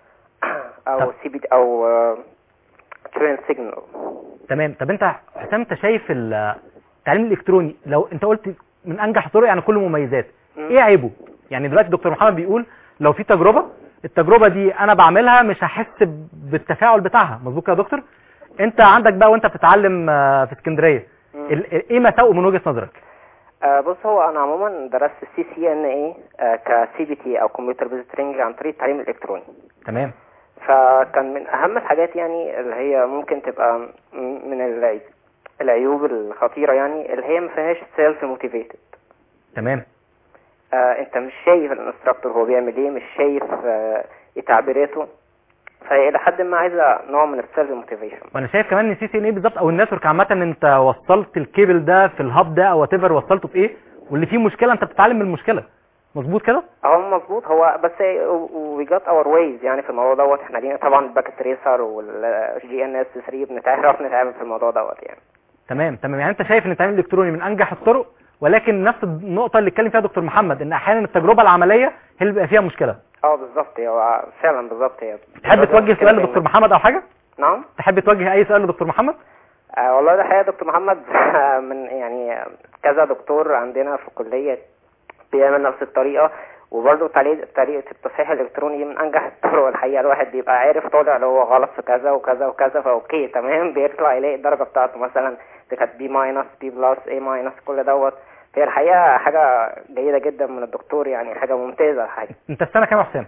او سي بي تي او ترين سيجنال. تمام. طب انت حسام، انت شايف التعليم الالكتروني لو انت قلت من انجح الطرق يعني كله مميزات، ايه عيبه؟ يعني دلوقتي دكتور محمد بيقول لو في التجربه دي انا بعملها مش هحس بالتفاعل بتاعها، مظبوط يا دكتور؟ انت عندك بقى وانت بتتعلم في اسكندريه ايه مساوئه من وجهه نظرك؟ بص، هو انا عموما درست CCNA كسي بي تي او كمبيوتر بيز تريننج عن طريق التعليم الالكتروني. تمام. فكان من اهم الحاجات يعني اللي هي ممكن تبقى من العيوب الخطيره، يعني اللي هي ما فيهاش سيلف موتيفيتد. تمام. انت مش شايف الانستراكتور هو بيعمل ايه، مش شايف تعبيراته، فهي الى حد ما عايزه نوع من السيلف موتيفيشن. وانا شايف كمان ان CCNA بالظبط او النتورك عامه، انت وصلت الكيبل ده في الهاب ده او وات ايفر وصلته في ايه، واللي فيه مشكله انت بتتعلم من المشكله، مظبوط كده؟ مظبوط. هو بس وي جات اور ويز يعني في الموضوع دوت. احنا لينا طبعا الباك تريسر والGNS 3 بنعرف نتعامل في الموضوع دوت يعني. تمام. يعني انت شايف ان التعليم الالكتروني من انجح الطرق، ولكن نفس النقطه اللي اتكلم فيها دكتور محمد ان احيانا التجربه العمليه هي اللي بيبقى فيها مشكله. بالظبط. هو فعلا بالظبط. هي تحب توجه سؤال لدكتور محمد او حاجه؟ نعم. تحب توجه اي سؤال لدكتور محمد؟ والله ده حقيقة دكتور محمد من يعني كذا دكتور عندنا في الكليه بيعمل نفس الطريقه، وبرضه طريقه التصحيح الالكتروني من انجح الطرق. الحقيقه الواحد بيبقى عارف طالع لو هو غلط في كذا وكذا وكذا، فاوكي تمام، بيطلع يلاقي الدرجه بتاعته مثلا دي كانت B-, B+, A-، كل دوت. هي الحقيقه حاجه جيده جدا من الدكتور، يعني حاجه ممتازه الحقيقه. انت السنه كام يا حسام؟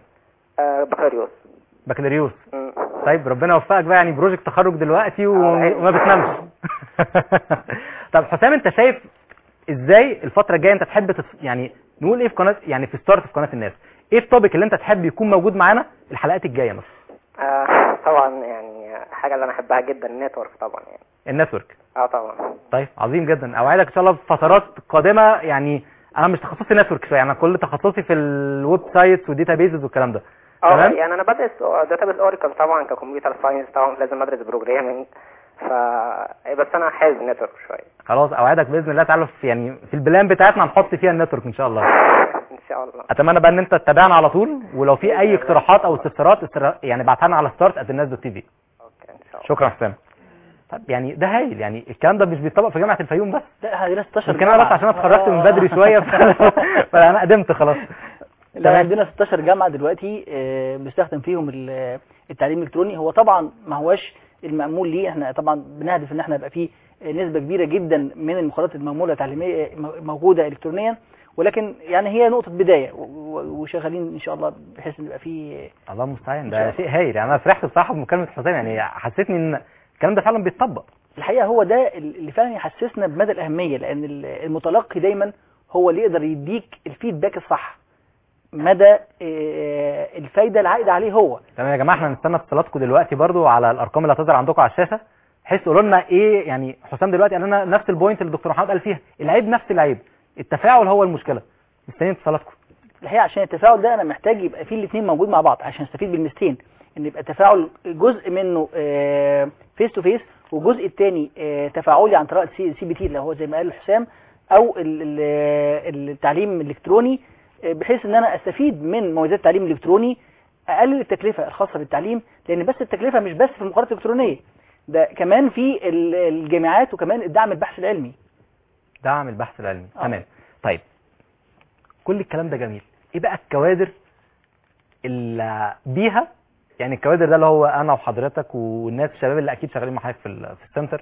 بكالوريوس. طيب ربنا يوفقك بقى، يعني بروجكت تخرج دلوقتي وما بتنامش. طب حسام، انت شايف ازاي الفتره الجايه انت تحب يعني نقول ايه في قناه، يعني في ستارت في قناه الناس، ايه التوبيك اللي انت تحب يكون موجود معانا الحلقات الجايه مثلا؟ طبعا يعني حاجه اللي انا احبها جدا النتورك طبعا يعني. النتورك. طبعا. طيب عظيم جدا، اوعدك ان شاء الله في فترات قادمه. يعني انا مش تخصصي نتورك شويه، يعني انا كل تخصصي في الويب سايتس والداتابيزز والكلام ده. يعني انا بدرس داتابيز اوراكل طبعا ككمبيوتر ساينس، طبعا لازم ادرس بروجرامنج. بس انا حابب نتورك شويه. خلاص اوعدك باذن الله تعالى يعني في البلان بتاعتنا نحط فيها النتورك ان شاء الله. ان شاء الله. اتمنى بقى ان انت تتابعنا على طول، ولو في اي اقتراحات او استفسارات يعني ابعتها لنا على start@الناس.tv. اوكي ان شاء الله. شكرا حسام. طب يعني ده هايل، يعني الكلام ده مش بيتطبق في جامعه الفيوم بس. لا هذه 16 يمكن انا بس عشان اتخرجت من بدري شويه فانا قدمت خلاص. لا عندنا 16 جامعه دلوقتي بنستخدم فيهم التعليم الالكتروني. هو طبعا ما هواش المأمول ليه، احنا طبعا بنهدف ان احنا يبقى فيه نسبه كبيره جدا من المقررات المأموله تعليميه موجوده الكترونيا، ولكن يعني هي نقطه بدايه وشغالين ان شاء الله بحيث ان يبقى فيه. الله المستعان، ده شيء هايل. يعني انا فرحت بصراحه بمكالمه حسام، يعني حسيتني ان الكلام ده فعلا بيتطبق. الحقيقه هو ده اللي فعلا يحسسنا بمدى الاهميه، لان المتلقي دايما هو اللي يقدر يديك الفيدباك الصح، مدى الفايده العائده عليه هو. تمام يا جماعه، احنا هنستنى اتصالاتكم دلوقتي برضو على الارقام اللي هتظهر عندكم على الشاشه، بحيث تقولوا لنا ايه. يعني حسام دلوقتي قال لنا نفس البوينت اللي الدكتور محمد قال فيها، العيب نفس العيب، التفاعل هو المشكله. مستنيين اتصالاتكم. الحقيقه عشان التفاعل ده انا محتاج يبقى فيه الاثنين موجود مع بعض عشان استفيد بالميزتين، ان يبقى تفاعل جزء منه فيس تو فيس، والجزء الثاني تفاعلي عن طريقه CBT اللي هو زي ما قال حسام، او التعليم الالكتروني، بحيث ان انا استفيد من مميزات التعليم الالكتروني، اقلل التكلفه الخاصه بالتعليم، لان بس التكلفه مش بس في المقررات الالكترونيه، ده كمان في الجامعات وكمان الدعم البحث العلمي. دعم البحث العلمي. تمام. طيب كل الكلام ده جميل، ايه بقى الكوادر اللي بيها، يعني الكوادر ده اللي هو انا وحضرتك والناس الشباب اللي اكيد شغالين معاك في السنتر،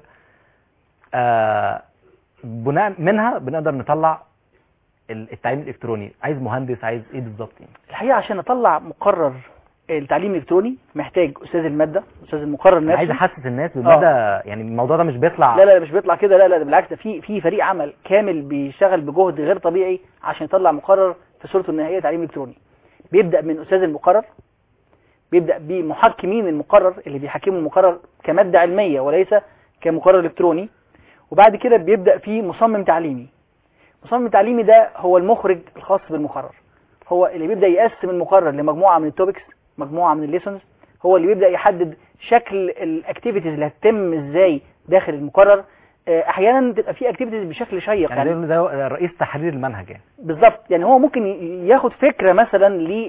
بناء منها بنقدر نطلع التعليم الالكتروني؟ عايز مهندس، عايز ايه بالظبط يعني؟ الحقيقه عشان اطلع مقرر التعليم الالكتروني محتاج استاذ الماده، استاذ المقرر نفسه. عايز احسس الناس بالمدى. يعني الموضوع ده مش بيطلع، لا مش بيطلع كده، لا ده بالعكس، ده في فريق عمل كامل بيشتغل بجهد غير طبيعي عشان يطلع مقرر في صورته النهائيه تعليم الكتروني. بيبدا من استاذ المقرر، بيبدا بمحكمين المقرر اللي بيحكموا المقرر كماده علميه وليس كمقرر الكتروني، وبعد كده بيبدا في مصمم تعليمي. المصمم التعليمي ده هو المخرج الخاص بالمقرر، هو اللي بيبدا يقسم المقرر لمجموعه من التوبكس، مجموعه من الليسونز، هو اللي بيبدا يحدد شكل الاكتيفيتيز اللي هتتم ازاي داخل المقرر. احيانا تبقى في اكتيفيتيز بشكل شيق، يعني ده رئيس تحرير المنهج يعني. بالظبط، يعني هو ممكن ياخد فكره مثلا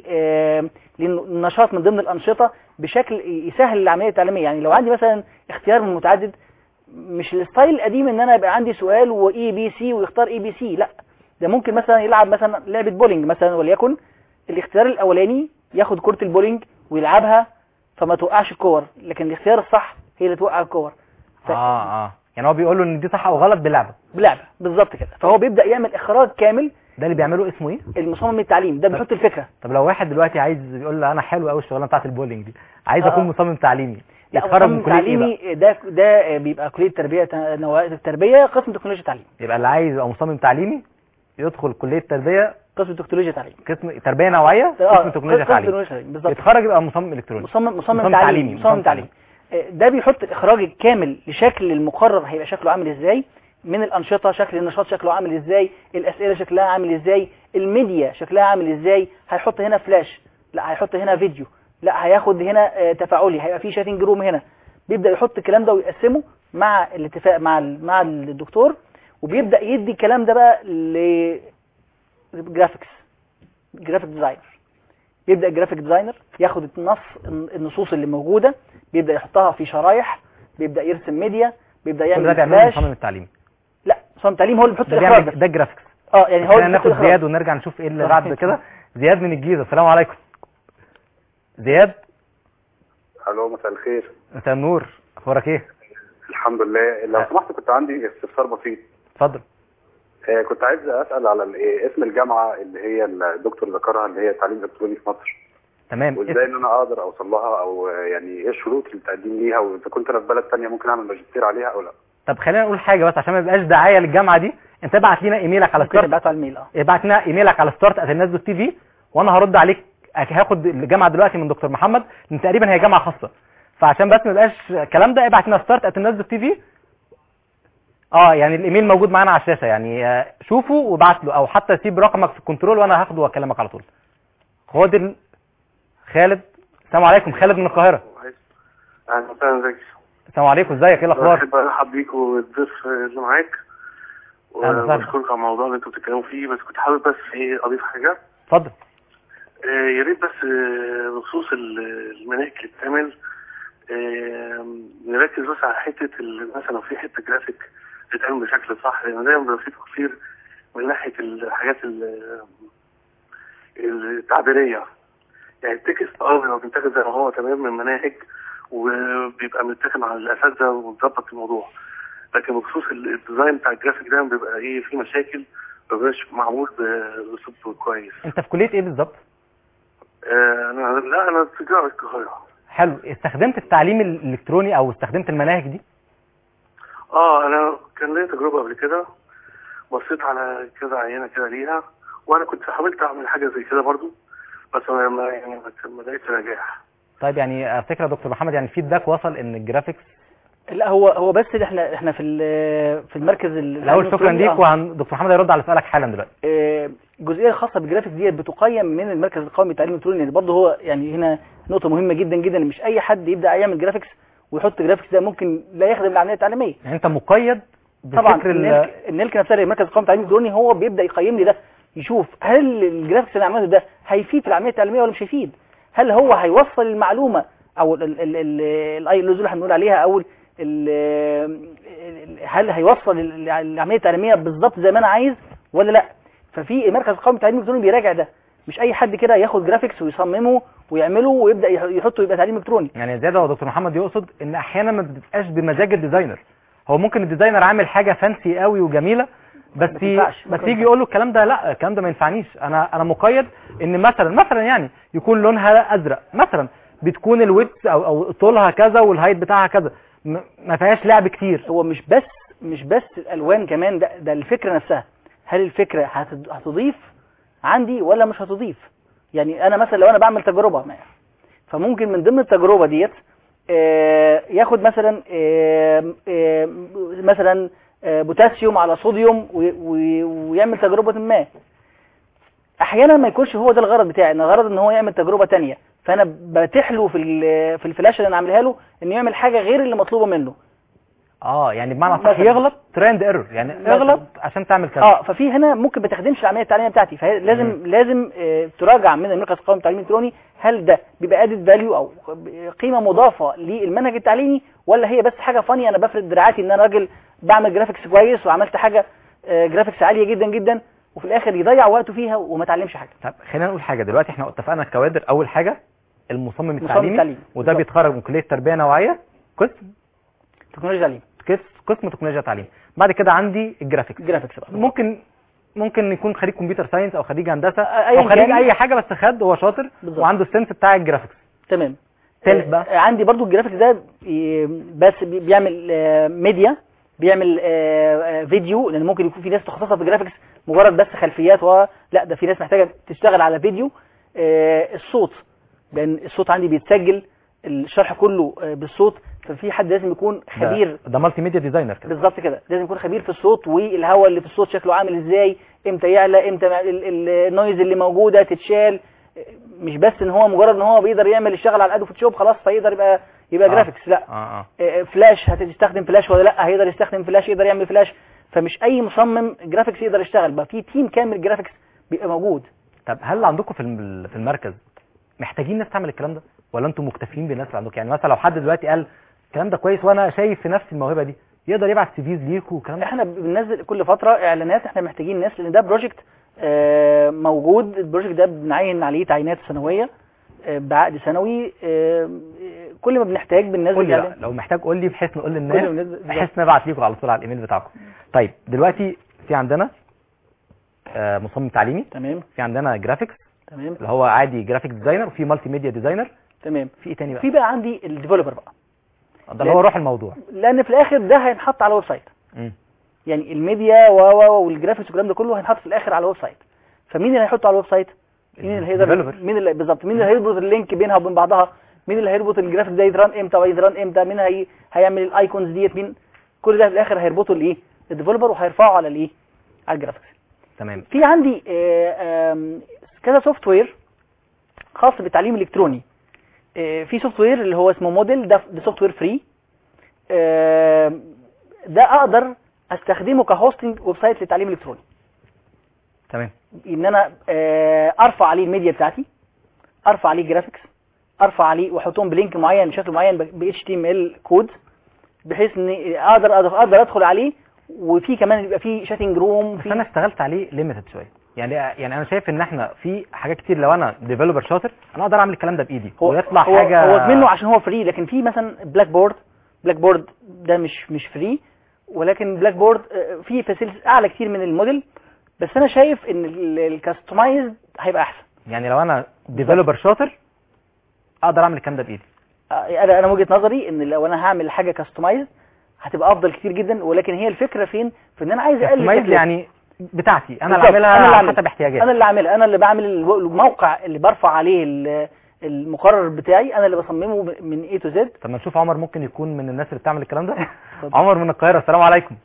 للنشاط من ضمن الانشطه بشكل يسهل العمليه التعليميه. يعني لو عندي مثلا اختيار من متعدد، مش الستايل القديم ان انا يبقى عندي سؤال واي بي سي ويختار اي بي سي، لا ده ممكن مثلا يلعب مثلا لعبه بولينج مثلا، وليكن الاختيار الاولاني ياخد كره البولينج ويلعبها فما توقعش الكور، لكن الاختيار الصح هي اللي توقع الكور. يعني هو بيقول له ان دي صح او غلط بلعبه بالظبط كده. فهو بيبدا يعمل اخراج كامل. ده اللي بيعمله اسمه ايه؟ المصمم التعليم ده بيحط الفكره. طب لو واحد دلوقتي عايز يقول له انا حلو قوي الشغلانه بتاعت البولينج دي، عايز اكون مصمم تعليمي، يتخرج من كليه تعليمي ايه بقى؟ ده بيبقى كليه تربيه، نواه التربيه، قسم تكنولوجيا تعليم. يبقى اللي عايز يبقى مصمم تعليمي يدخل كليه تربيه، قسم تكنولوجيا تعليم، قسم تربيه نوعيه، قسم تكنولوجيا تعليم بالظبط. يتخرج يبقى مصمم الكتروني، مصمم تعليمي. ده بيحط الاخراج الكامل لشكل المقرر، هيبقى شكله عامل ازاي، من الانشطه، شكل النشاط شكله عامل ازاي، الاسئله شكلها عامل ازاي، الميديا شكلها عامل ازاي، هيحط هنا فلاش، لا هيحط هنا فيديو، لا هياخد هنا تفاعلي، هيبقى في شاتنج روم هنا. بيبدا يحط الكلام ده ويقسمه مع الاتفاق مع الدكتور، وبيبدا يدي الكلام ده بقى جرافيك ديزاينر. بيبدا الجرافيك ديزاينر ياخد النصوص اللي موجوده، بيبدا يحطها في شرايح، بيبدا يرسم ميديا، بيبدا يعمل فلاش. مصمم التعليم لا، مصمم التعليم هو اللي بيحط الاخراج ده الجرافيكس. يعني هو ناخد زياد ونرجع نشوف ايه اللي بعد كده. زياد من الجيزه، السلام عليكم. زياد. الو، مساء الخير. مساء النور، اخبارك ايه؟ الحمد لله. لو سمحت كنت عندي استفسار بسيط. اتفضل. كنت عايز اسال على اسم الجامعه اللي هي الدكتور ذكرها، اللي هي تعليم الكتروني في مصر. تمام. وازاي ان انا اقدر اوصل لها، او يعني ايه الشروط للتقديم ليها، واذا كنت انا في بلد ثانيه ممكن اعمل ماجستير عليها او لا. طب خلينا نقول حاجه بس عشان ما يبقاش دعايه للجامعه دي. انت ابعت لنا ايميلك على ستارت. ابعت على الميل. ابعت لنا ايميلك على start@الناس.tv وانا هرد عليك. هاخد الجامعه دلوقتي من دكتور محمد، لان تقريبا هي جامعه خاصه، فعشان بس ما يبقاش الكلام ده ابعت لنا start@الناس.tv. يعني الايميل موجود معانا على الشاشه، يعني شوفه وابعت له، او حتى سيب رقمك في الكنترول وانا هاخده واكلمك على طول. خالد. السلام عليكم. خالد من القاهره. اهلا وسهلا. ازيك؟ السلام عليكم، ازيك، ايه الاخبار؟ بحب ارحب بيك والضيف اللي معاك، وبشكرك على الموضوع اللي انتوا بتتكلموا فيه، بس كنت حابب بس اضيف حاجه. اتفضل. يا ريت بس بخصوص المناهج اللي بتعمل، نركز بس على حته مثلا لو في حته جرافيك تتعمل بشكل صح، لان دايما بيبقى في تقصير من ناحيه الحاجات التعبيريه. يعني التكست بيبقى بيتاخد زي ما هو تمام من المناهج، وبيبقى متفق مع الاساتذه ومظبط الموضوع، لكن بخصوص الديزاين بتاع الجرافيك ده بيبقى في مشاكل، ما بيبقاش معمول باسلوب كويس. انت في كليه ايه بالظبط؟ انا في جامعه القاهره. حلو. استخدمت التعليم الالكتروني او استخدمت المناهج دي؟ انا كان ليا تجربه قبل كده، بصيت على كذا عينه كده ليها، وانا كنت حاولت اعمل حاجه زي كده برضو، بس ما لقيتش نجاح. طيب يعني افتكر يا دكتور محمد، يعني الفيدباك وصل ان الجرافيكس، لا هو بس احنا في المركز الاول شكرا ليك، دكتور محمد هيرد على سؤالك حالا دلوقتي. الجزئيه الخاصه بالجرافيكس ديت بتقيم من المركز القومي للتعليم الالكتروني، يعني برضه هو يعني هنا نقطه مهمه جدا جدا، مش اي حد يبدا يعمل جرافيكس ويحط جرافيكس ده ممكن لا يخدم العمليه التعليميه. يعني انت مقيد طبعا. النلك نفسها المركز القومي للتعليم الالكتروني هو بيبدا يقيم لي ده، يشوف هل الجرافيكس اللي عمله ده هيفيد في العمليه التعليميه ولا مش هيفيد، هل هو هيوصل المعلومه او الاي اللي احنا بنقول عليها، او هل هيوصل العمليه التعليميه بالظبط زي ما انا عايز ولا لا. ففي المركز القومي للتعليم الالكتروني بيراجع ده، مش اي حد كده ياخد جرافيكس ويصممه ويعمله ويبدا يحطه يبقى تعليم الكتروني. يعني زياده هو دكتور محمد يقصد ان احيانا ما بتبقاش بمزاج الديزاينر، هو ممكن الديزاينر عامل حاجه فانسي قوي وجميله، بس يجي يقول له الكلام ده لا، الكلام ده ما ينفعنيش، انا مقيد ان مثلا يعني يكون لونها ازرق مثلا، بتكون الويدث او طولها كذا والهايت بتاعها كذا، ما فيهاش لعب كتير. هو مش بس الالوان كمان، ده الفكره نفسها، هل الفكره هتضيف عندي ولا مش هتضيف. يعني انا مثلا لو انا بعمل تجربه ما، فممكن من ضمن التجربه ديت ياخد مثلا بوتاسيوم على صوديوم ويعمل تجربه ما. احيانا ما يكونش هو ده الغرض بتاعي، انا الغرض ان هو يعمل تجربه تانية، فانا بتيح له في الفلاشه اللي انا عاملها له ان يعمل حاجه غير اللي مطلوبه منه. يعني بمعنى صح يغلط ترند ايرور، يعني اغلط عشان تعمل كذا. ففي هنا ممكن ما تخدمش العمليه التعليميه بتاعتي، فلازم تراجع من المركز القومي للتعليم الالكتروني هل ده بيبقى ادد فاليو او قيمه مضافه للمنهج التعليمي، ولا هي بس حاجه فاني انا بفرد دراعاتي ان انا راجل بعمل جرافيكس كويس وعملت حاجه جرافيكس عاليه جدا جدا وفي الاخر يضيع وقته فيها وما اتعلمش حاجه. طب خلينا نقول حاجه دلوقتي، احنا اتفقنا الكوادر، اول حاجه المصمم التعليمي وده بيتخرج من كليه تربيه نوعيه قسم تكنولوجيا تعليم، قسم تكنولوجيا تعليم. بعد كده عندي الجرافيكس بقى. ممكن يكون خريج كمبيوتر ساينس او خريج هندسه او خريج اي حاجه، بس خد هو شاطر بالزبط. وعنده السنس بتاع الجرافيكس. تمام. ثالث بقى عندي برضو الجرافيكس ده بس بيعمل ميديا، بيعمل فيديو، لان ممكن يكون في ناس تخصصها في الجرافيكس مجرد بس خلفيات، لا ده في ناس محتاجه تشتغل على فيديو. الصوت، لان الصوت عندي بيتسجل الشرح كله بالصوت، ففي حد لازم يكون خبير، ده مالتي ميديا ديزاينر كده بالظبط كده، لازم يكون خبير في الصوت والهواء اللي في الصوت شكله عامل ازاي، امتى يعلى، امتى النويز اللي موجوده تتشال. مش بس ان هو مجرد ان هو بيقدر يشتغل على الادو فوتوشوب خلاص فيقدر يبقى جرافيكس، لا. فلاش، هتستخدم فلاش ولا لا، هيقدر يستخدم فلاش، يقدر يعمل فلاش. فمش اي مصمم جرافيكس يقدر يشتغل، بقى في تيم كامل جرافيكس بيبقى موجود. طب هل عندكم في المركز محتاجين ناس تعمل الكلام ده، ولا انتم مكتفين بالناس اللي عندكم؟ يعني مثلا لو حد دلوقتي قال الكلام ده كويس وانا شايف في نفسي الموهبه دي، يقدر يبعت سيفيز ليكوا والكلام ده؟ احنا بننزل كل فتره اعلانات، احنا محتاجين ناس، لان ده بروجكت موجود. البروجكت ده بنعين عليه تعيينات سنويه بعقد سنوي، كل ما بنحتاج بننزل اعلان. لو محتاج قول لي بحيث نقول للناس، بحيث نبعت لكم على طول على الايميل بتاعكم. طيب دلوقتي في عندنا مصمم تعليمي، تمام، في عندنا جرافيكس، تمام، اللي هو عادي جرافيك ديزاينر، وفي مالتي ميديا ديزاينر، تمام. في ايه تاني بقى؟ في بقى عندي الديفلوبر بقى، ده اللي هو روح الموضوع، لان في الاخر ده هينحط على ويب سايت. يعني الميديا والجرافيكس والكلام ده كله هينحط في الاخر على ويب سايت. فمين اللي هيحطه على الويب سايت؟ مين اللي هيقدر، مين اللي بالظبط، مين اللي هيربط اللينك بينها وبين بعضها، مين اللي هيربط الجرافيك ده يتران امتى ويتران امتى، مين هيعمل الايكونز ديت، مين، كل ده في الاخر هيربطه الايه، الديفلوبر، وهيرفعه على الايه، على الجرافيكس. تمام. في عندي كذا سوفت وير خاص بالتعليم الالكتروني. في سوفت وير اللي هو اسمه موديل، ده سوفت وير فري، ده اقدر استخدمه كهوستنج ويب سايت للتعليم الالكتروني. تمام. ان انا ارفع عليه الميديا بتاعتي، ارفع عليه جرافيكس، ارفع عليه واحطهم بلينك معين بشكل معين ب HTML كود، بحيث ان اقدر ادخل عليه، وفي كمان يبقى في شاتنج روم. بس انا اشتغلت عليه ليميتد شويه، يعني انا شايف ان احنا في حاجات كتير لو انا ديفلوبر شاطر انا اقدر اعمل الكلام ده بايدي ويطلع حاجه هو منه عشان هو فري. لكن في مثلا بلاك بورد ده مش فري، ولكن بلاك بورد فيه فاسيلتيز اعلى كتير من الموديل. بس انا شايف ان الكاستمايز هيبقى احسن. يعني لو انا ديفلوبر شاطر اقدر اعمل الكلام ده بايدي. انا وجهة نظري ان لو انا هعمل حاجه كاستمايز هتبقى افضل كتير جدا، ولكن هي الفكره فين؟ في ان انا عايز اقلل كاستمايز يعني بتاعتي انا اللي اعملها على حسب احتياجاتي. انا اللي بعمل الموقع اللي برفع عليه المقرر بتاعي، انا اللي بصممه من A to Z. طب ما نشوف عمر ممكن يكون من الناس اللي بتعمل الكلام ده. عمر من القاهره، السلام عليكم.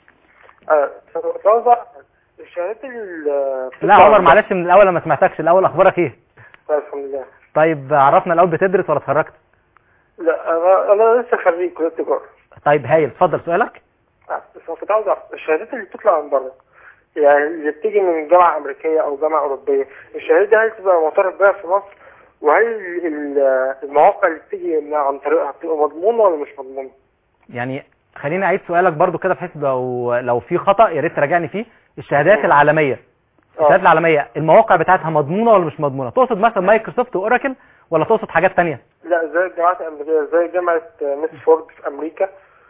الشهادات لا عمر معلش من الاول ما سمعتكش. الاول اخبارك ايه؟ الحمد لله. طيب عرفنا الاول بتدرس ولا اتخرجت؟ لا انا لسه خريج كليه تجاره. طيب هايل، اتفضل سؤالك. بس كنت عاوز اعرف الشهادات اللي بتطلع من بره، يعني اللي بتيجي من جامعه امريكيه او جامعه اوروبيه، الشهادات دي هل تبقى معترف بها في مصر؟ وهل المواقع اللي بتيجي عن طريقها بتبقى مضمونه ولا مش مضمونه؟ يعني خليني اعيد سؤالك برضو كده بحيث لو في خطأ يا ريت تراجعني فيه. الشهادات العالمية، الشهادات العالمية المواقع بتاعتها مضمونة ولا مش مضمونة؟ تقصد مثلا مايكروسوفت واوراكل ولا تقصد حاجات تانية؟ لا زي الجامعات الامريكيه، زي جامعه ميسفورد في امريكا،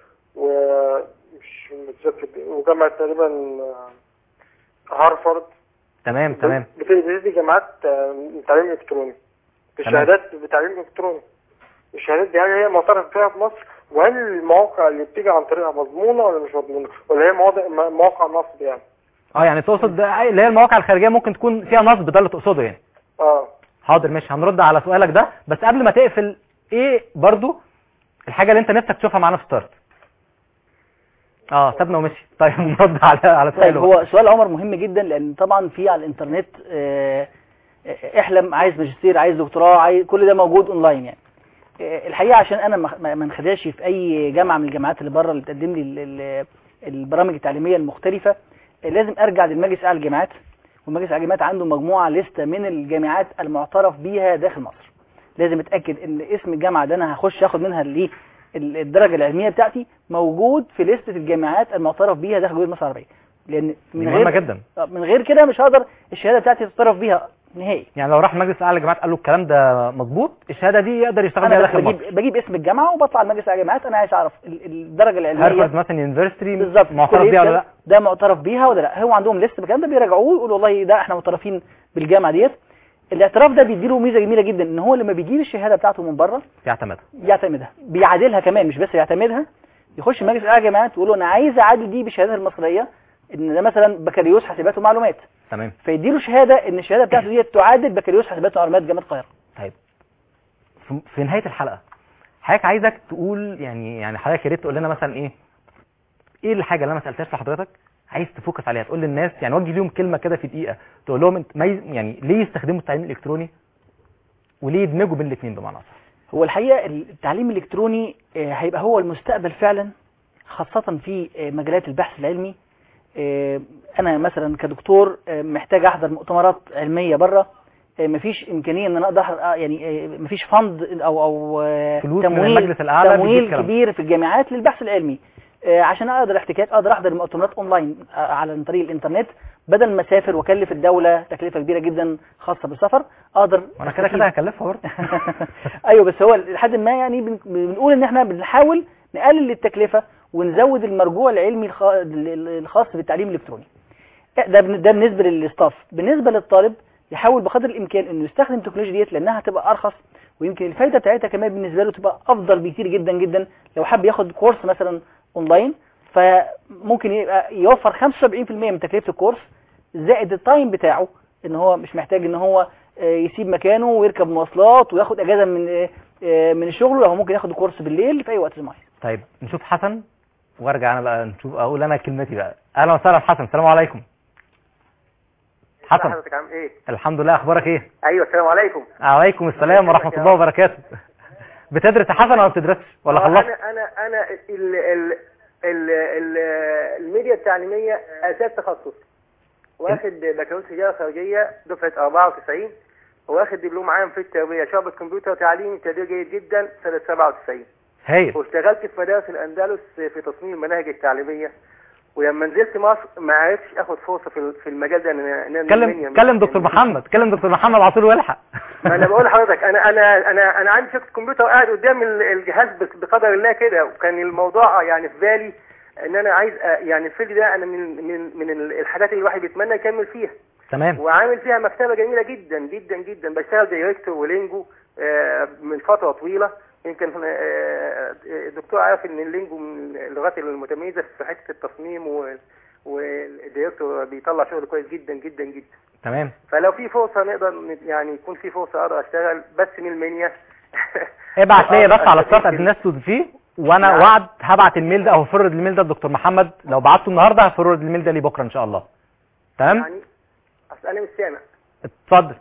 ومش متذكر، وجامعه تقريبا هارفارد. تمام. دي جامعات تعليم الكتروني، الشهادات بتعليم الكتروني. الشهادات دي هل هي معترف بها في مصر؟ وهل المواقع اللي بتيجي عن طريقها مضمونه ولا مش مضمونه؟ ولا هي مواقع نصب يعني؟ يعني تقصد اللي هي المواقع الخارجيه ممكن تكون فيها نصب، ده اللي تقصده يعني؟ حاضر ماشي، هنرد على سؤالك ده. بس قبل ما تقفل، ايه برضو الحاجه اللي انت نفسك تشوفها معانا في ستارت؟ سابنا ومشي. طيب نرد على سؤاله. طيب هو سؤال عمر مهم جدا، لان طبعا في على الانترنت احلم، عايز ماجستير، عايز دكتوراه، كل ده موجود اونلاين يعني. الحقيقه عشان انا ما انخدعش في اي جامعه من الجامعات اللي بره اللي بتقدم لي البرامج التعليميه المختلفه، لازم ارجع للمجلس الاعلى للجامعات. والمجلس الاعلى للجامعات عنده مجموعه لسته من الجامعات المعترف بيها داخل مصر. لازم اتاكد ان اسم الجامعه ده انا هخش اخد منها الدرجه العلميه بتاعتي موجود في لسته الجامعات المعترف بيها داخل جمهوريه مصر العربيه، لان مهمه جدا. من غير كده مش هقدر الشهاده بتاعتي تتعرف بيها نهائي. يعني لو راح المجلس الاعلى للجامعات قال له الكلام ده مظبوط، الشهاده دي يقدر يشتغل بيها داخل مصر. بجيب اسم الجامعه وبطلع المجلس الاعلى للجامعات، انا عايز اعرف الدرجه العلميه. هارفارد مثلا يونيفرسيتي معترف بيها ولا لا؟ ده معترف بيها ولا لا؟ هو عندهم لسه بالكلام ده، بيراجعوه يقولوا والله ده احنا معترفين بالجامعه ديت. الاعتراف ده بيديله ميزه جميله جدا، ان هو لما بيجيب الشهاده بتاعته من بره يعتمدها، بيعادلها كمان، مش بس يعتمدها. يخش المجلس الاعلى للجامعات ويقول له انا عايز اعادل دي بالشهاده المصريه، ان ده مثلا بكالوريوس حاسبات ومعلومات. تمام. فيديله شهاده ان الشهاده بتاعته دي تعادل بكالوريوس حاسبات ومعلومات جامعه القاهره. طيب في نهايه الحلقه حضرتك عايزك تقول يعني حضرتك يا ريت تقول لنا مثلا ايه الحاجه اللي انا ما سالتهاش لحضرتك عايز تفوكس عليها، تقول للناس يعني وجه ليهم كلمه كده في دقيقه تقول لهم انت يعني ليه يستخدموا التعليم الالكتروني وليه يدمجوا بين الاثنين بمعنى اصح؟ هو الحقيقه التعليم الالكتروني هيبقى هو المستقبل فعلا، خاصه في مجالات البحث العلمي. انا مثلا كدكتور محتاج احضر مؤتمرات علميه بره، مفيش امكانيه ان انا اقدر يعني مفيش فند او تمويل كبير في الجامعات للبحث العلمي. عشان اقدر اقدر احضر مؤتمرات اونلاين على طريق الانترنت، بدل ما اسافر واكلف الدوله تكلفه كبيره جدا خاصه بالسفر، اقدر وانا كده هكلفها برضه. ايوه بس هو لحد ما يعني بنقول ان احنا بنحاول نقلل التكلفه ونزود المرجوع العلمي الخاص بالتعليم الالكتروني. ده بالنسبه للاستاف. بالنسبه للطالب يحاول بقدر الامكان انه يستخدم التكنولوجيا ديت، لانها هتبقى ارخص، ويمكن الفايده بتاعتها كمان بالنسبه له تبقى افضل بكتير جدا جدا. لو حب ياخد كورس مثلا اونلاين، فممكن يبقى يوفر 75% من تكلفه الكورس، زائد التايم بتاعه، ان هو مش محتاج ان هو يسيب مكانه ويركب مواصلات وياخد اجازه من الشغل، هو ممكن ياخد الكورس بالليل في اي وقت معين. طيب نشوف حسن وارجع انا بقى اقول انا كلمتي بقى. اهلا وسهلا حسن، السلام عليكم. حسن حضرتك عامل ايه؟ الحمد لله، اخبارك ايه؟ ايوه السلام عليكم. وعليكم السلام ورحمه الله وبركاته. بتدرس يا حسن ولا ما بتدرسش ولا خلصت؟ انا الميديا التعليميه اساس تخصص، واخد بكالوريوس تجاره خارجيه دفعه 94، واخد دبلوم عام في التربيه شعبة كمبيوتر تعليمي تقدير جيد جدا سنه 97. هايل. واشتغلت في مدارس الاندلس في تصميم المناهج التعليميه، ولما نزلت مصر ما عرفتش اخد فرصه في المجال ده. كلم دكتور محمد، كلم دكتور محمد على طول والحق. ما انا بقول لحضرتك انا عندي شركه كمبيوتر وقاعد قدام الجهاز بقدر الله كده، وكان الموضوع يعني في بالي ان انا عايز يعني الفيلد ده انا من الحاجات اللي الواحد بيتمنى يكمل فيها. تمام. وعامل فيها مكتبه جميله جدا جدا جدا، بشتغل دايركتور ولينجو من فتره طويله. يمكن الدكتور عارف ان اللينجو من اللغات المتميزه في حته التصميم، والدايركتور بيطلع شغل كويس جدا جدا جدا. تمام. فلو في فرصه نقدر يعني يكون في فرصه اقدر اشتغل بس من المنيا. ابعت لي بس على ستارت الناس فيه، وانا وعد هبعت الميل ده او هفرد الميل ده لدكتور محمد. لو بعته النهارده هفرد الميل ده ليه بكره ان شاء الله. تمام. يعني اصل انا مش سامع. اتفضل.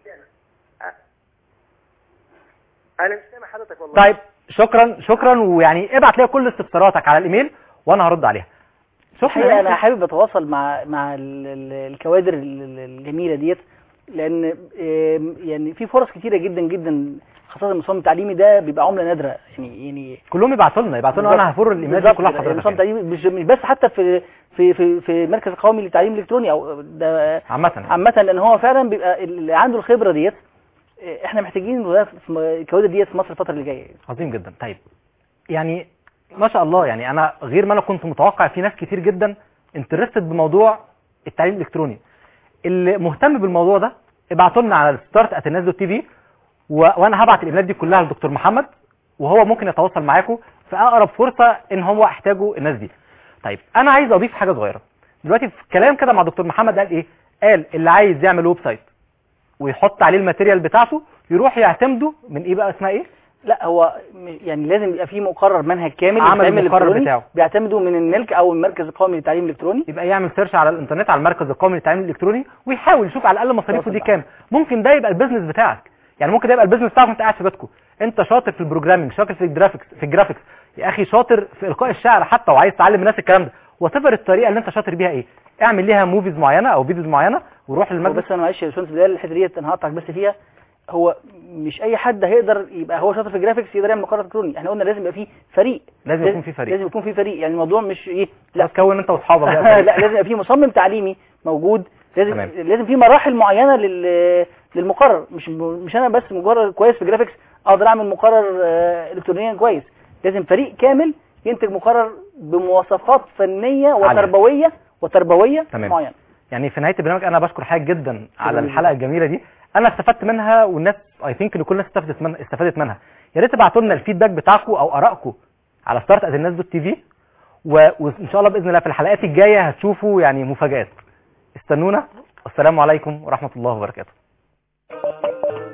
انا مش سامع حضرتك والله. طيب شكرا ويعني ابعت لي كل استفساراتك على الايميل وانا هرد عليها. شكرا. انا حابب اتواصل مع الكوادر الجميله ديت، لان يعني في فرص كتيره جدا جدا، خاصه المصمم التعليمي ده بيبقى عمله نادره. يعني كلهم يبعتوا لنا انا هفر الايميل كلها حضرتك. المصمم التعليمي مش بس حتى في المركز القومي للتعليم الالكتروني او ده عامه، لان هو فعلا بيبقى اللي عنده الخبره ديت. احنا محتاجين الكوادر ديت في مصر الفتره اللي جايه. عظيم جدا. طيب يعني ما شاء الله، يعني انا غير ما انا كنت متوقع، في ناس كتير جدا انترستد بموضوع التعليم الالكتروني. اللي مهتم بالموضوع ده ابعتوا لنا على start@الناس.tv، وانا هبعت الايميلات دي كلها للدكتور محمد، وهو ممكن يتواصل معاكم في اقرب فرصه ان هو احتاجوا الناس دي. طيب انا عايز اضيف حاجه صغيره دلوقتي في كلام كده مع دكتور محمد. قال ايه؟ قال اللي عايز يعمل ويب سايت ويحط عليه الماتيريال بتاعته يروح يعتمده من ايه بقى، اسمها ايه؟ لا هو يعني لازم يبقى فيه مقرر منهج كامل عمل المقرر بتاعه بيعتمدوا من النلك او المركز القومي للتعليم الالكتروني. يبقى يعمل سيرش على الانترنت على المركز القومي للتعليم الالكتروني ويحاول يشوف على الاقل مصاريفه دي كام. ممكن ده يبقى البيزنس بتاعك، يعني ممكن ده يبقى البيزنس بتاعك وانت قاعد في بيتكم. انت شاطر في البروجرامينج، شاطر في الجرافيكس يا اخي، شاطر في القاء الشعر حتى وعايز تعلم الناس الكلام ده، وتفر الطريقه اللي انت شاطر بيها ايه، اعمل ليها موفيز معينه او فيديوز معينه وروح للمجلس. بس انا معلش يا باشمهندس بدايه الحته ديت انا هقطعك بس فيها. هو مش اي حد هيقدر يبقى هو شاطر في الجرافيكس يقدر يعمل مقرر الكتروني. احنا قلنا لازم يبقى فيه فريق، لازم يكون فيه فريق. يعني الموضوع مش ايه، لا تكون انت واصحابك لا لازم يبقى فيه مصمم تعليمي موجود. لازم في مراحل معينه للمقرر. مش انا بس مجرد كويس في الجرافيكس اقدر اعمل مقرر الكترونيا كويس. لازم فريق كامل ينتج مقرر بمواصفات فنيه وتربويه معينه. يعني في نهايه البرنامج انا بشكر حضرتك جدا على الحلقه الجميله دي. انا استفدت منها والناس اي ثينك ان كل الناس استفادت منها. يا ريت تبعتوا لنا الفيدباك بتاعكم او ارائكم على start@الناس.tv، وان شاء الله باذن الله في الحلقات الجايه هتشوفوا يعني مفاجآت. استنونا. والسلام عليكم ورحمه الله وبركاته.